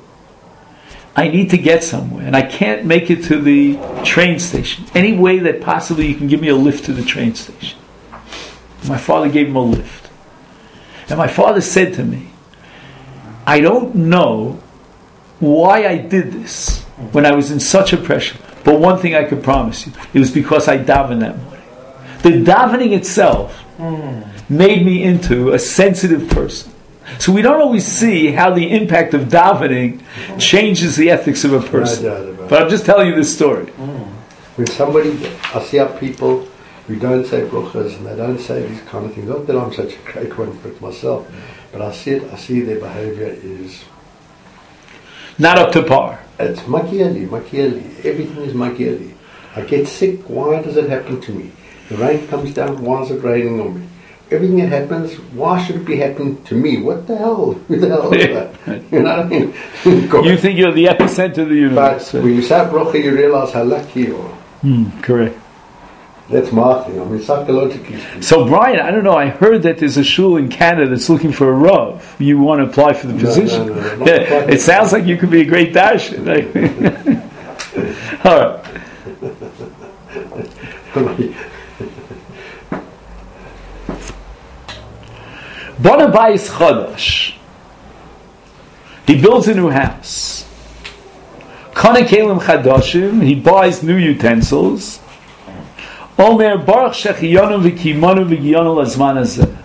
I need to get somewhere and I can't make it to the train station. Any way that possibly you can give me a lift to the train station? My father gave him a lift. And my father said to me, I don't know why I did this when I was in such a pressure, but one thing I could promise you, it was because I davened that morning. The davening itself mm. made me into a sensitive person. So we don't always see how the impact of davening changes the ethics of a person. But I'm just telling you this story. Mm. When somebody, I see how people who don't say bruchas and they don't say these kind of things, not that I'm such a great one for it myself, but I see it, I see their behavior is not up to par. It's Machiavelli, Machiavelli. Everything is Machiavelli. I get sick, why does it happen to me? The rain comes down, why is it raining on me? Everything that happens, why should it be happening to me? What the hell? Who the hell is that? You know what I mean? You think you're the epicenter of the universe. But when you say bracha, you realize how lucky you are. Mm, correct. That's my thing. I mean, psychologically speaking. So, Brian, I don't know. I heard that there's a shul in Canada that's looking for a rav. You want to apply for the position? No, no, no, yeah, it sounds like you could be a great dash. All right. Bona bayis chadash. He builds a new house. Kana kelim chadashim. He buys new utensils. Omer baruch shechiyanu v'kimanu v'giyanu lazman hazeh.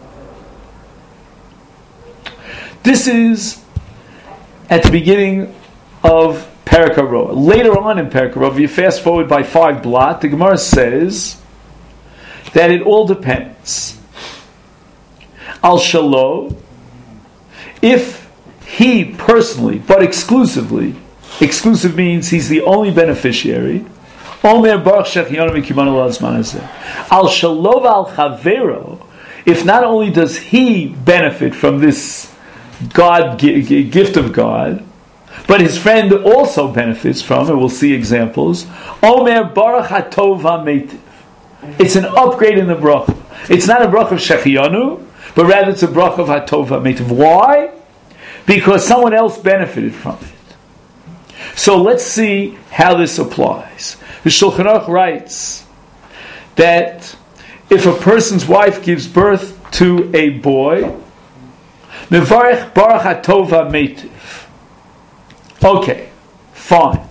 This is at the beginning of Perek HaRoah. Later on in Perek HaRoah, if you fast forward by five blot, the Gemara says that it all depends. Al shalo, if he personally, but exclusively, exclusive means he's the only beneficiary. Omer baruch shechiyanu v'kimanu lazman hazeh. Al shalo v'al chavero, if not only does he benefit from this God gift of God, but his friend also benefits from it. We'll see examples. Omer baruch hatov ha'meitiv. It's an upgrade in the bracha. It's not a bracha of shechiyanu, but rather it's a bracha of hatov ha'meitiv. Why? Because someone else benefited from it. So let's see how this applies. The Shulchan Aruch writes that if a person's wife gives birth to a boy, Mevarech baruch hatov ha'meitiv. Okay, fine.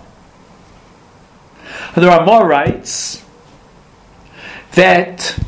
The Ramah writes that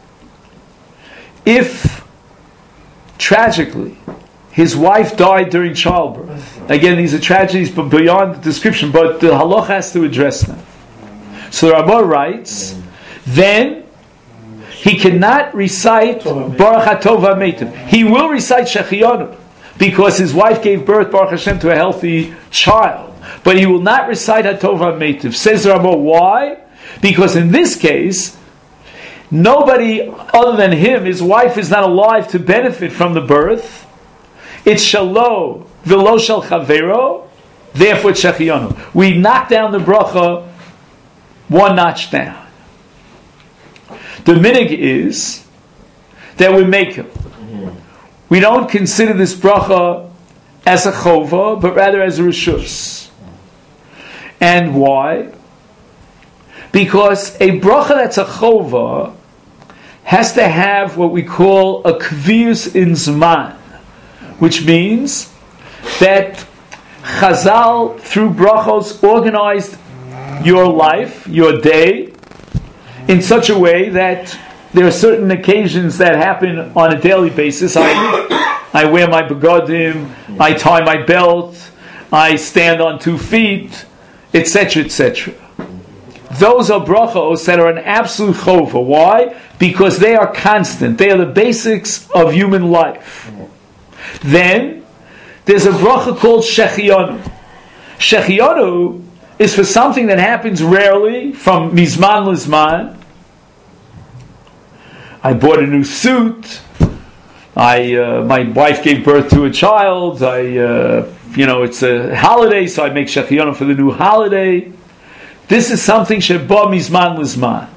if tragically his wife died during childbirth, again these are tragedies but beyond the description, but the halacha has to address them. So the Ramah writes, then he cannot recite Baruch HaTov HaMeitiv. He will recite Shechiyanu because his wife gave birth, Baruch Hashem, to a healthy child. But he will not recite HaTov HaMeitiv. Says the Ramah, why? Because in this case, nobody other than him, his wife, is not alive to benefit from the birth. It's Shalo V'lo Shel Chavero, therefore it's Shechiyanu. We knock down the bracha one notch down. The minig is that we make him. we don't consider this bracha as a chova, but rather as a reshus. And why? Because a bracha that's a chova has to have what we call a kvius in zman, which means that Chazal, through brachos, organized your life, your day, in such a way that there are certain occasions that happen on a daily basis. I, I wear my begodim, I tie my belt, I stand on two feet, et cetera, et cetera. Those are brachos that are an absolute chova. Why? Because they are constant. They are the basics of human life. Then, there's a bracha called shechianu. Shechianu is for something that happens rarely, from mizman lizman. I bought a new suit. I uh, my wife gave birth to a child. I, uh, you know, it's a holiday, so I make shechianu for the new holiday. This is something sheba mizman lizman.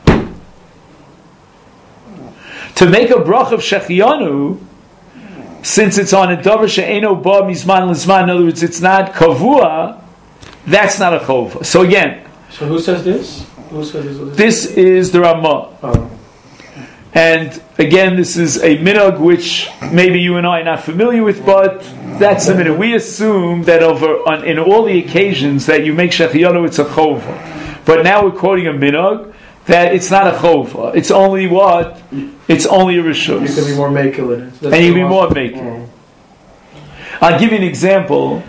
To make a bracha of shechianu, since it's on a davar she'eno ba mizman lizman, in other words, it's not kavua, that's not a chova. So again, so who says this? Who says this? This is the Ramah. Oh. And again, this is a minhag which maybe you and I are not familiar with, but that's the minhag. We assume that over on, in all the occasions that you make shechianu, it's a chova. But now we're quoting a minhag that it's not a chova. It's only what? It's only a reshus. You can be more makel in it. That's and you can be more makel. Mm. I'll give you an example.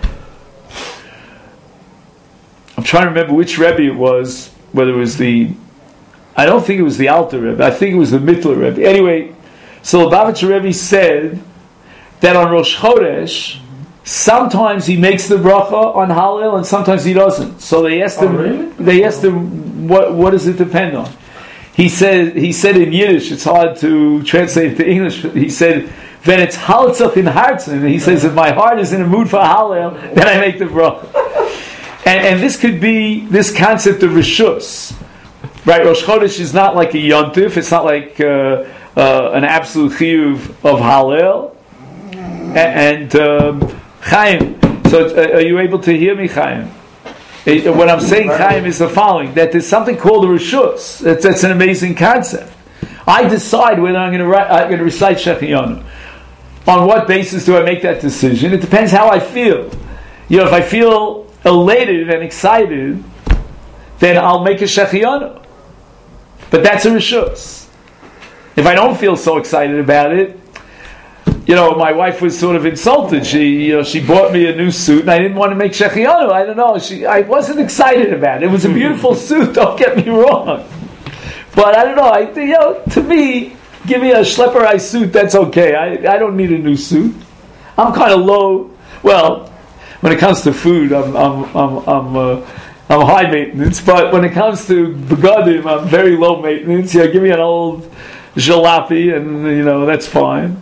I'm trying to remember which Rebbe it was, whether it was the, I don't think it was the Alter Rebbe, I think it was the Mittler Rebbe. Anyway, so Lubavitcher Rebbe said that on Rosh Chodesh, sometimes he makes the bracha on Hallel and sometimes he doesn't. So they asked him, oh, really? they asked him, what, what does it depend on? He said, he said in Yiddish, it's hard to translate it to English, he said, when it's Halzach in Hartzen, he says, if my heart is in a mood for Hallel, then I make the bracha. And, and this could be this concept of reshus, right? Rosh Chodesh is not like a yontif; it's not like uh, uh, an absolute chiyuv of Hallel. And, and um, Chaim, so uh, are you able to hear me, Chaim? Uh, what I'm saying, Chaim, is the following: that there's something called a reshus. That's, that's an amazing concept. I decide whether I'm going to write, I'm going to recite shechianu. On what basis do I make that decision? It depends how I feel. You know, if I feel elated and excited, then I'll make a shechianu. But that's a reshus. If I don't feel so excited about it, you know, my wife was sort of insulted. She, you know, she bought me a new suit, and I didn't want to make shechianu. I don't know. She, I wasn't excited about it. It was a beautiful suit. Don't get me wrong. But I don't know. I, you know, to me, give me a schlepperized suit. That's okay. I, I don't need a new suit. I'm kind of low. Well, when it comes to food, I'm I'm I'm I'm, uh, I'm high maintenance. But when it comes to begadim, I'm very low maintenance. Yeah, give me an old jalopy, and you know that's fine.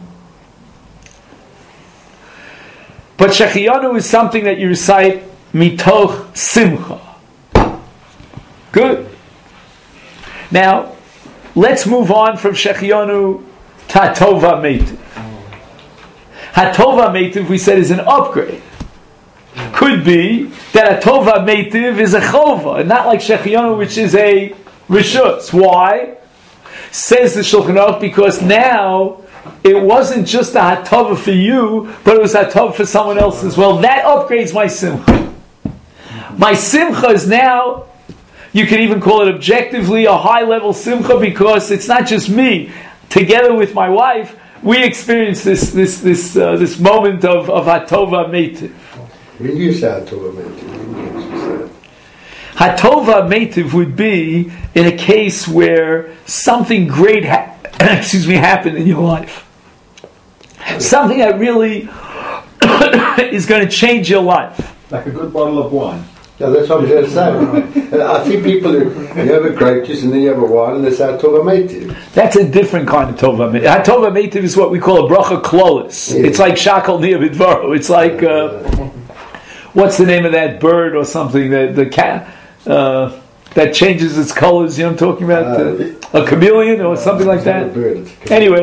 But shechianu is something that you recite mitoch simcha. Good. Now, let's move on from shechianu to hatova meitiv. Hatova meitiv, we said, is an upgrade. Could be that a tova meitiv is a chova, not like shechianu, which is a reshus. Why? Says the Shulchan Aruch, because now it wasn't just a hatova for you, but it was a hatova for someone else as well. That upgrades my simcha. My simcha is now, you can even call it objectively a high level simcha, because it's not just me. Together with my wife, we experience this this this uh, this moment of of hatova meitiv. When you say Hatova Meitiv, Hatova Meitiv would be in a case where something great ha- excuse me, happened in your life. Something that really is going to change your life. Like a good bottle of wine. Yeah, that's what I'm going to say. I see people who, you have a grape juice and then you have a wine and they say Hatova Meitiv. That's a different kind of Tova Meitiv. Hatova Meitiv is what we call a bracha klolis. Yeah. It's like shakal nia bidvaro. It's like... Uh, what's the name of that bird or something, that the cat uh, that changes its colors? You know what I'm talking about? Uh, a chameleon or something like that? Anyway,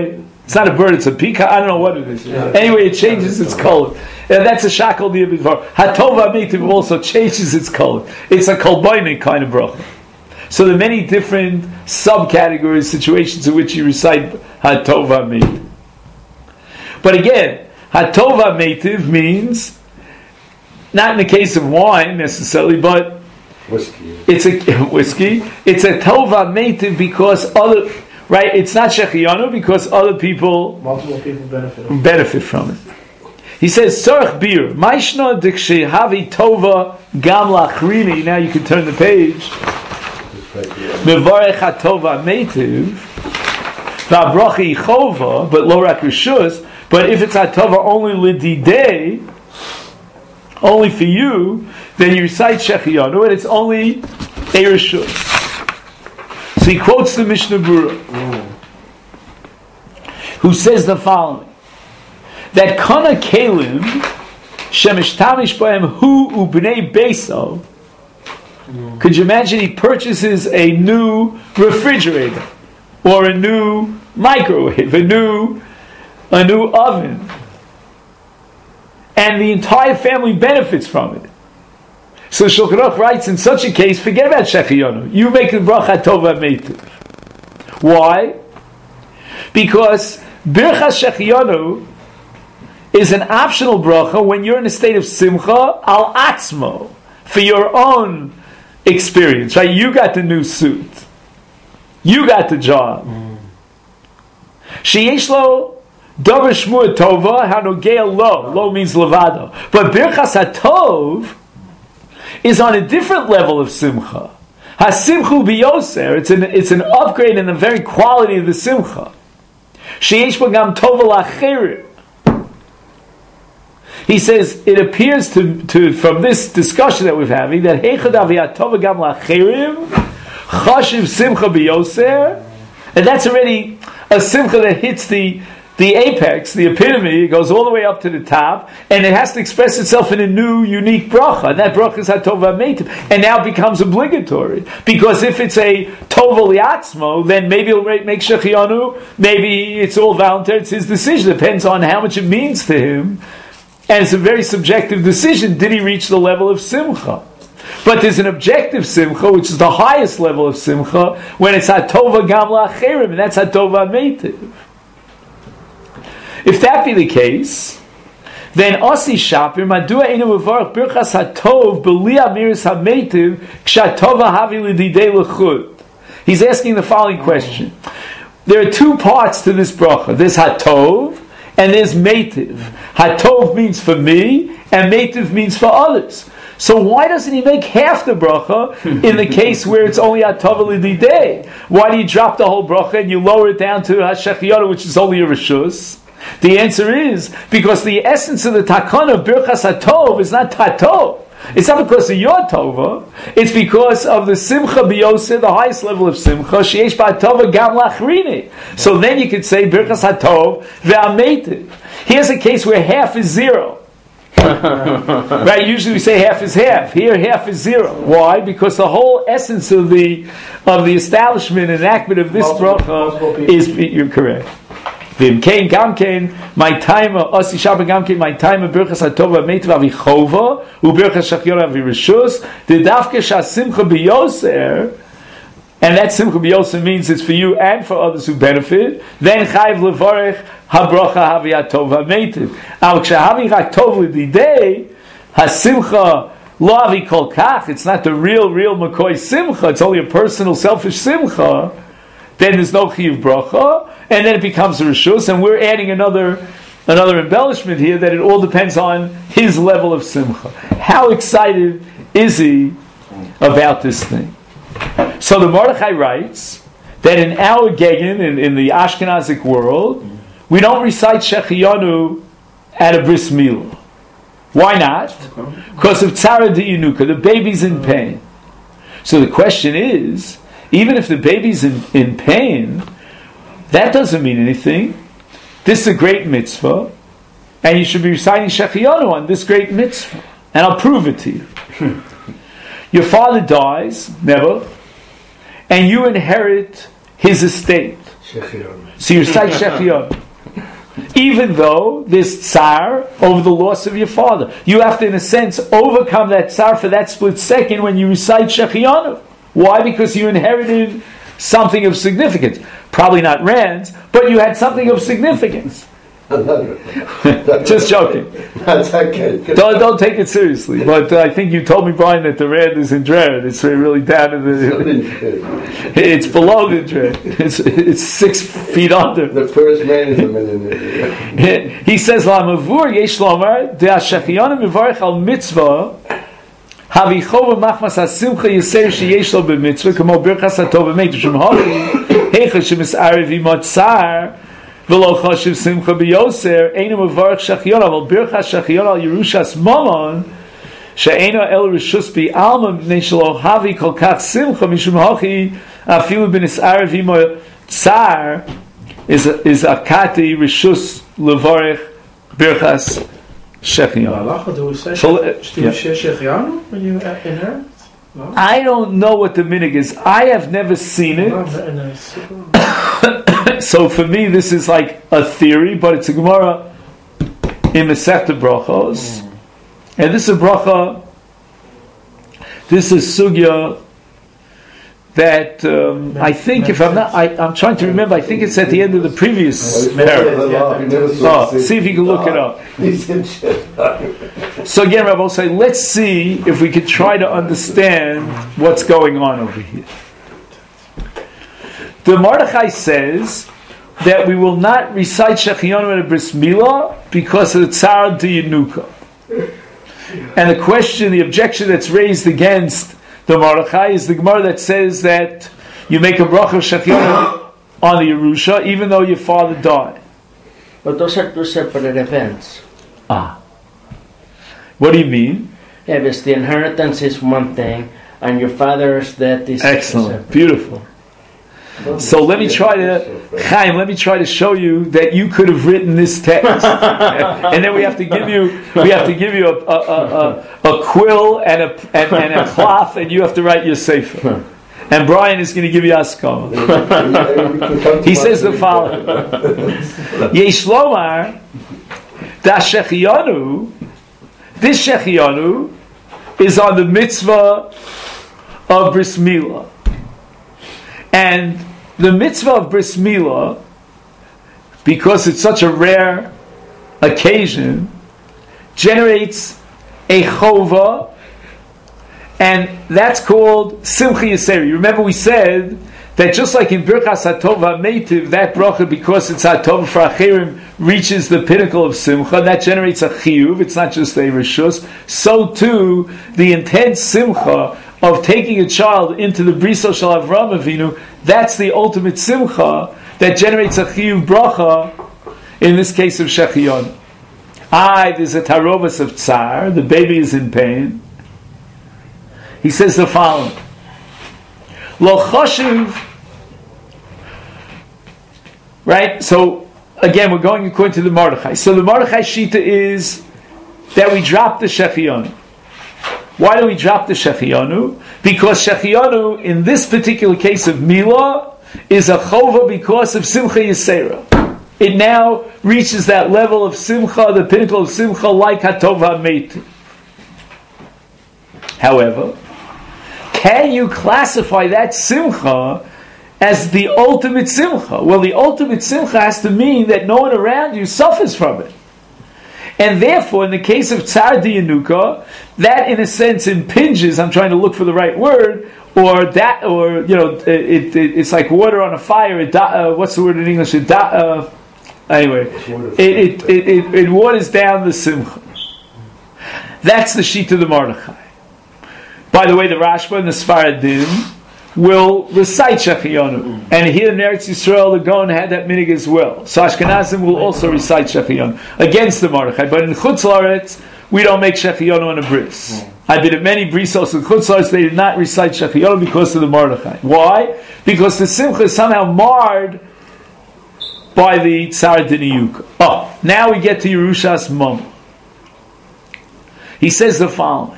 It's not a bird, it's a peacock. I don't know what it is. Yeah. Anyway, it changes its color. And that's a shakal di'abidvar. Hatova meitiv also changes its color. It's a kolboinik kind of bracha. So there are many different subcategories, situations in which you recite hatova meitiv. But again, hatova meitiv means, not in the case of wine necessarily, but whiskey. It's a whiskey. It's a tova meitiv because other, right? It's not shechiyanu because other people, multiple people benefit benefit from it. He says, "Sorach bir ma'ishna dikshe havi tova gam lachrini." Now you can turn the page. Mevarech hatova meitiv va'brachi chova, but lo rak rishus. But if it's hatova only lididei, only for you, then you recite shechiyanu, and it's only a rishus. So he quotes the Mishnah Berurah, mm. who says the following: that kana kelim shemishtamish b'hem hu ubnei beso. Could you imagine he purchases a new refrigerator or a new microwave, a new a new oven, and the entire family benefits from it? So Shulchan Aruch writes, in such a case, forget about shechiyanu. You make the bracha tova meitiv. Why? Because birchas shechiyanu is an optional bracha when you're in a state of simcha al atzmo, for your own experience. Right? You got the new suit. You got the job. Sheyesh lo davar shmua tova hanogea lo. Lo means levado. But birchas hatov is on a different level of simcha. Hasimchu biyoser. It's an it's an upgrade in the very quality of the simcha. Sheyesh b'gam tova lacherim. He says it appears to, to from this discussion that we're having that heichad aviyat tova gam lacherim chashiv simcha biyoser, and that's already a simcha that hits the the apex, the epitome. It goes all the way up to the top, and it has to express itself in a new, unique bracha. And that bracha is hatova meitiv, and now it becomes obligatory. Because if it's a tova liatzmo, then maybe it'll make shechiyanu, maybe it's all voluntary, it's his decision. It depends on how much it means to him. And it's a very subjective decision. Did he reach the level of simcha? But there's an objective simcha, which is the highest level of simcha, when it's hatova gam la'acherim, and that's hatova meitiv. If that be the case, then Osi Shapir Madua Einu Mevarach Birchas Hatov B'li Amiris Hameitiv Kshatova Havi L'Didei L'Chud. He's asking the following question. There are two parts to this bracha. There's Hatov and there's Meitiv. Hatov means for me and Meitiv means for others. So why doesn't he make half the bracha in the case where it's only Hatov L'Didei? Why do you drop the whole bracha and you lower it down to Hashechiyonu, which is only a Rishus? The answer is because the essence of the takana of Birchas HaTov is not tatov. It's not because of your tova. It's because of the simcha biyoseh, the highest level of simcha. Sheyesh ba'tova gam lachrini. So then you could say Birchas HaTov ve'ameitiv. Here's a case where half is zero. Right? Usually we say half is half. Here, half is zero. Why? Because the whole essence of the of the establishment and enactment of this bracha is. You're correct. Vim kain gam kain my time osi shabbat gam kain my time birchas hatova meitiv avichova u birchas shachyor avirishus the dafke shasimcha biyoser, and that simcha biyoser means it's for you and for others who benefit. Then chayv levarech habracha haviyatova meitiv al kshahavi ratov lididei hasimcha lo avi kol kach. It's not the real real McCoy simcha. It's only a personal selfish simcha. Then there's no chiyuv bracha, and then it becomes a rishus, and we're adding another another embellishment here that it all depends on his level of simcha. How excited is he about this thing? So the Mordechai writes that in our Gegin, in, in the Ashkenazic world, we don't recite Shechiyanu at a bris milah. Why not? Because of tzara di'inuka, the baby's in pain. So the question is, even if the baby's in, in pain, that doesn't mean anything. This is a great mitzvah, and you should be reciting Shechiyanu on this great mitzvah. And I'll prove it to you. Your father dies, never, and you inherit his estate. Shechiyanu. So you recite Shechiyanu. Even though there's tsar over the loss of your father. You have to, in a sense, overcome that tsar for that split second when you recite Shechianu. Why? Because you inherited something of significance. Probably not rands, but you had something of significance. Just joking. That's okay. Don't, don't take it seriously. But uh, I think you told me, Brian, that the rand is in dread. It's really down in the... It's below the dread. It's, it's six feet under. The first man is a millionaire. He says, Lamavur yesh lomar, de ha-shechianu mivarech al mitzvah, havichova machmas ha-simcha yiser sheyesh lo b'mitzvah, kamo birchas ha-tov b'meit, shem hori, heicha shemis'arev imot tzar, v'lo chashiv simcha b'yoser, einu mivarech shechianu, aval birchas shechianu al yerushas mamon, she'einu el rishus bi'alma, b'nei shelo havi kol kach simcha, mishum hochi, afilu b'nis'arev imot tzar, is a, is a kati rishus levarich birchas shechianu. Do we say Shechianu when you inherit? I don't know what the minig is. I have never seen it. So for me, this is like a theory, but it's a Gemara in Masechta Brachos, mm. and this is a bracha. This is sugya that um, I think, if I'm not, I, I'm trying to remember. I think it's at the end of the previous paragraph. Oh, see if you can look it up. So again, Rabbi will say, let's see if we can try to understand what's going on over here. The Mordechai says that we will not recite Shechianu and a Bris Milah because of the Tzar Diyanuka. And the question, the objection that's raised against the Mordechai is the Gemara that says that you make a bracha of Shechianu on the Yerusha even though your father died. But those are two separate events. Ah. What do you mean? Yeah, because the inheritance is one thing and your father's death is excellent, separate. Beautiful. So let me try to, Chaim, let me try to show you that you could have written this text, and then we have to give you, we have to give you a a, a, a quill and a and, and a cloth, and you have to write your sefer. And Brian is going to give you askama. He says the following: Yesh lomar da shechianu. This shechianu is on the mitzvah of bris milah. And the mitzvah of bris milah, because it's such a rare occasion, generates a chova, and that's called simcha yiseri. Remember we said that just like in Birchas HaTov HaMeitiv, that bracha, because it's HaTov for Acherim, reaches the pinnacle of simcha, that generates a chiyuv, it's not just a rishus. So too, the intense simcha of taking a child into the Brisa Shel Avraham Avinu, that's the ultimate simcha that generates a chiyuv bracha, in this case of Shechianu. Ah, there's a tarovas of tsar, the baby is in pain. He says the following: Lo choshev, right? So again, we're going according to the Mordechai. So the Mordechai shita is that we drop the Shechianu. Why do we drop the Shechianu? Because Shechianu, in this particular case of Milah, is a chova because of Simcha Yisera. It now reaches that level of Simcha, the pinnacle of Simcha, like HaTov HaMeitiv. However, can you classify that Simcha as the ultimate Simcha? Well, the ultimate Simcha has to mean that no one around you suffers from it. And therefore, in the case of Tzar Diyanuka, that in a sense impinges, I'm trying to look for the right word, or that, or, you know, it, it, it's like water on a fire, it, uh, what's the word in English? It, uh, anyway, it, it, it, it, it waters down the Simcha. That's the sheet of the Mordechai. By the way, the Rashba and the Sfaradim will recite Shechianu. And here in Eretz Yisrael, the Gaon had that minig as well. So Ashkenazim will also recite Shechianu against the Mordechai. But in Chutz La'aretz, we don't make Shechianu on a bris. I've been at many brisos in Chutz La'aretz, they did not recite Shechianu because of the Mordechai. Why? Because the Simcha is somehow marred by the Tzar Diniyuka. Oh, now we get to Yerushas Mom. He says the following: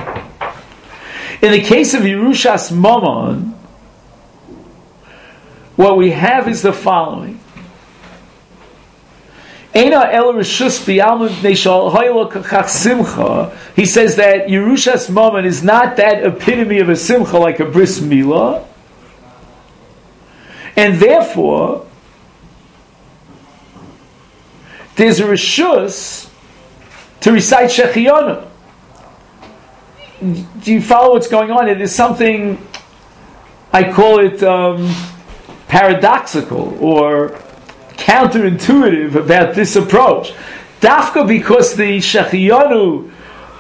in the case of Yerushas Mamon, what we have is the following. Eina el rishus b'alma b'nei shal haylo kachach simcha. He says that Yerushas Mammon is not that epitome of a simcha like a bris milah, and therefore there's a rishus to recite Shechianu. Do you follow what's going on? It is something, I call it um, paradoxical or counterintuitive about this approach. Dafka because the Shechianu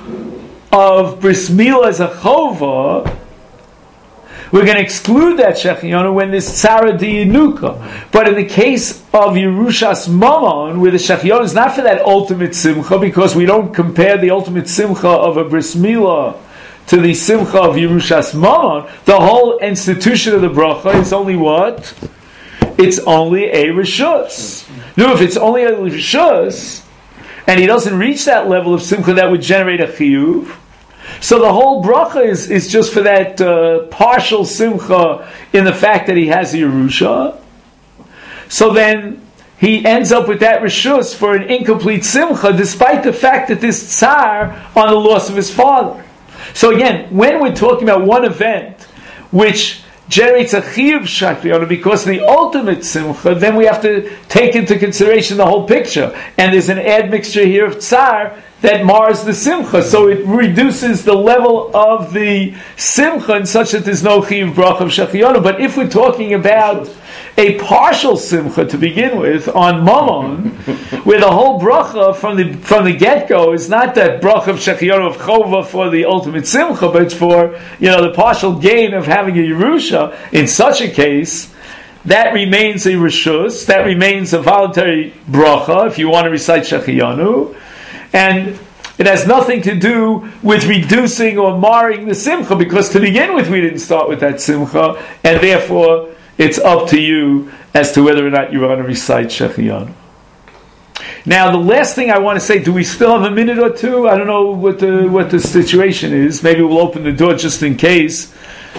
of Bris Milah as a Chova, we're going to exclude that Shechianu when there's Tzara Diyanuka. But in the case of Yerushas Mammon, where the Shechianu is not for that ultimate Simcha, because we don't compare the ultimate Simcha of a Bris Milah to the Simcha of Yerushas Mammon, the whole institution of the Bracha is only what? It's only a Rishus. No, if it's only a Rishus, and he doesn't reach that level of Simcha that would generate a Chiyuv, so the whole Bracha is, is just for that uh, partial Simcha in the fact that he has a Yerusha. So then he ends up with that Rishus for an incomplete Simcha, despite the fact that this Tsar on the loss of his father. So again, when we're talking about one event which generates a chiyuv shakriona because of the ultimate simcha, then we have to take into consideration the whole picture. And there's an admixture here of tsar that mars the simcha, so it reduces the level of the simcha in such that there's no chiyuv bracha of shakriona. But if we're talking about a partial simcha to begin with on Mammon, where the whole bracha from the from the get go is not that bracha of Shechianu of Chova for the ultimate simcha, but it's for, you know, the partial gain of having a Yerusha. In such a case, that remains a rishus, that remains a voluntary bracha if you want to recite Shechianu, and it has nothing to do with reducing or marring the simcha, because to begin with we didn't start with that simcha, and therefore it's up to you as to whether or not you want to recite Shechianu. Now, the last thing I want to say, do we still have a minute or two? I don't know what the what the situation is. Maybe we'll open the door just in case.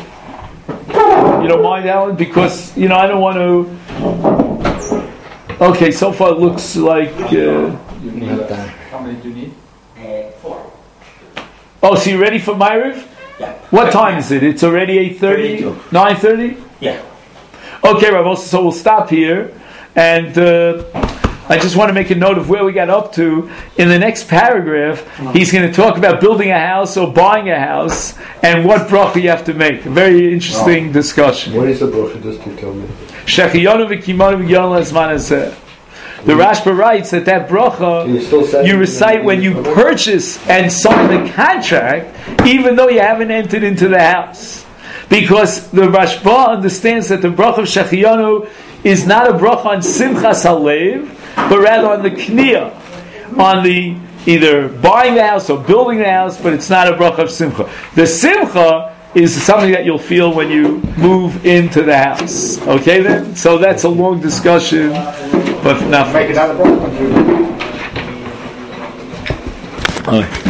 You don't mind, Alan? Because, you know, I don't want to... Okay, so far it looks like... Uh... How many do you need? Uh, four. Oh, so you ready for Ma'ariv? Yeah. What time is it? It's already eight thirty? nine thirty? Yeah. Okay, Rabbi, so we'll stop here, and uh, I just want to make a note of where we got up to. In the next paragraph, he's going to talk about building a house or buying a house, and what bracha you have to make. A very interesting oh. discussion. What is the bracha, just to tell me? Shechiyonu v'kimonu v'gyon l'zman hazeh. The Rashba writes that that bracha you, you recite when you purchase and sign the contract, even though you haven't entered into the house. Because the Rashba understands that the bracha of Shechiyanu is not a bracha on Simchas Halev, but rather on the Kniyah, on the either buying the house or building the house, but it's not a bracha of Simcha. The Simcha is something that you'll feel when you move into the house. Okay then? So that's a long discussion, but not... Make it out of bracha. Okay.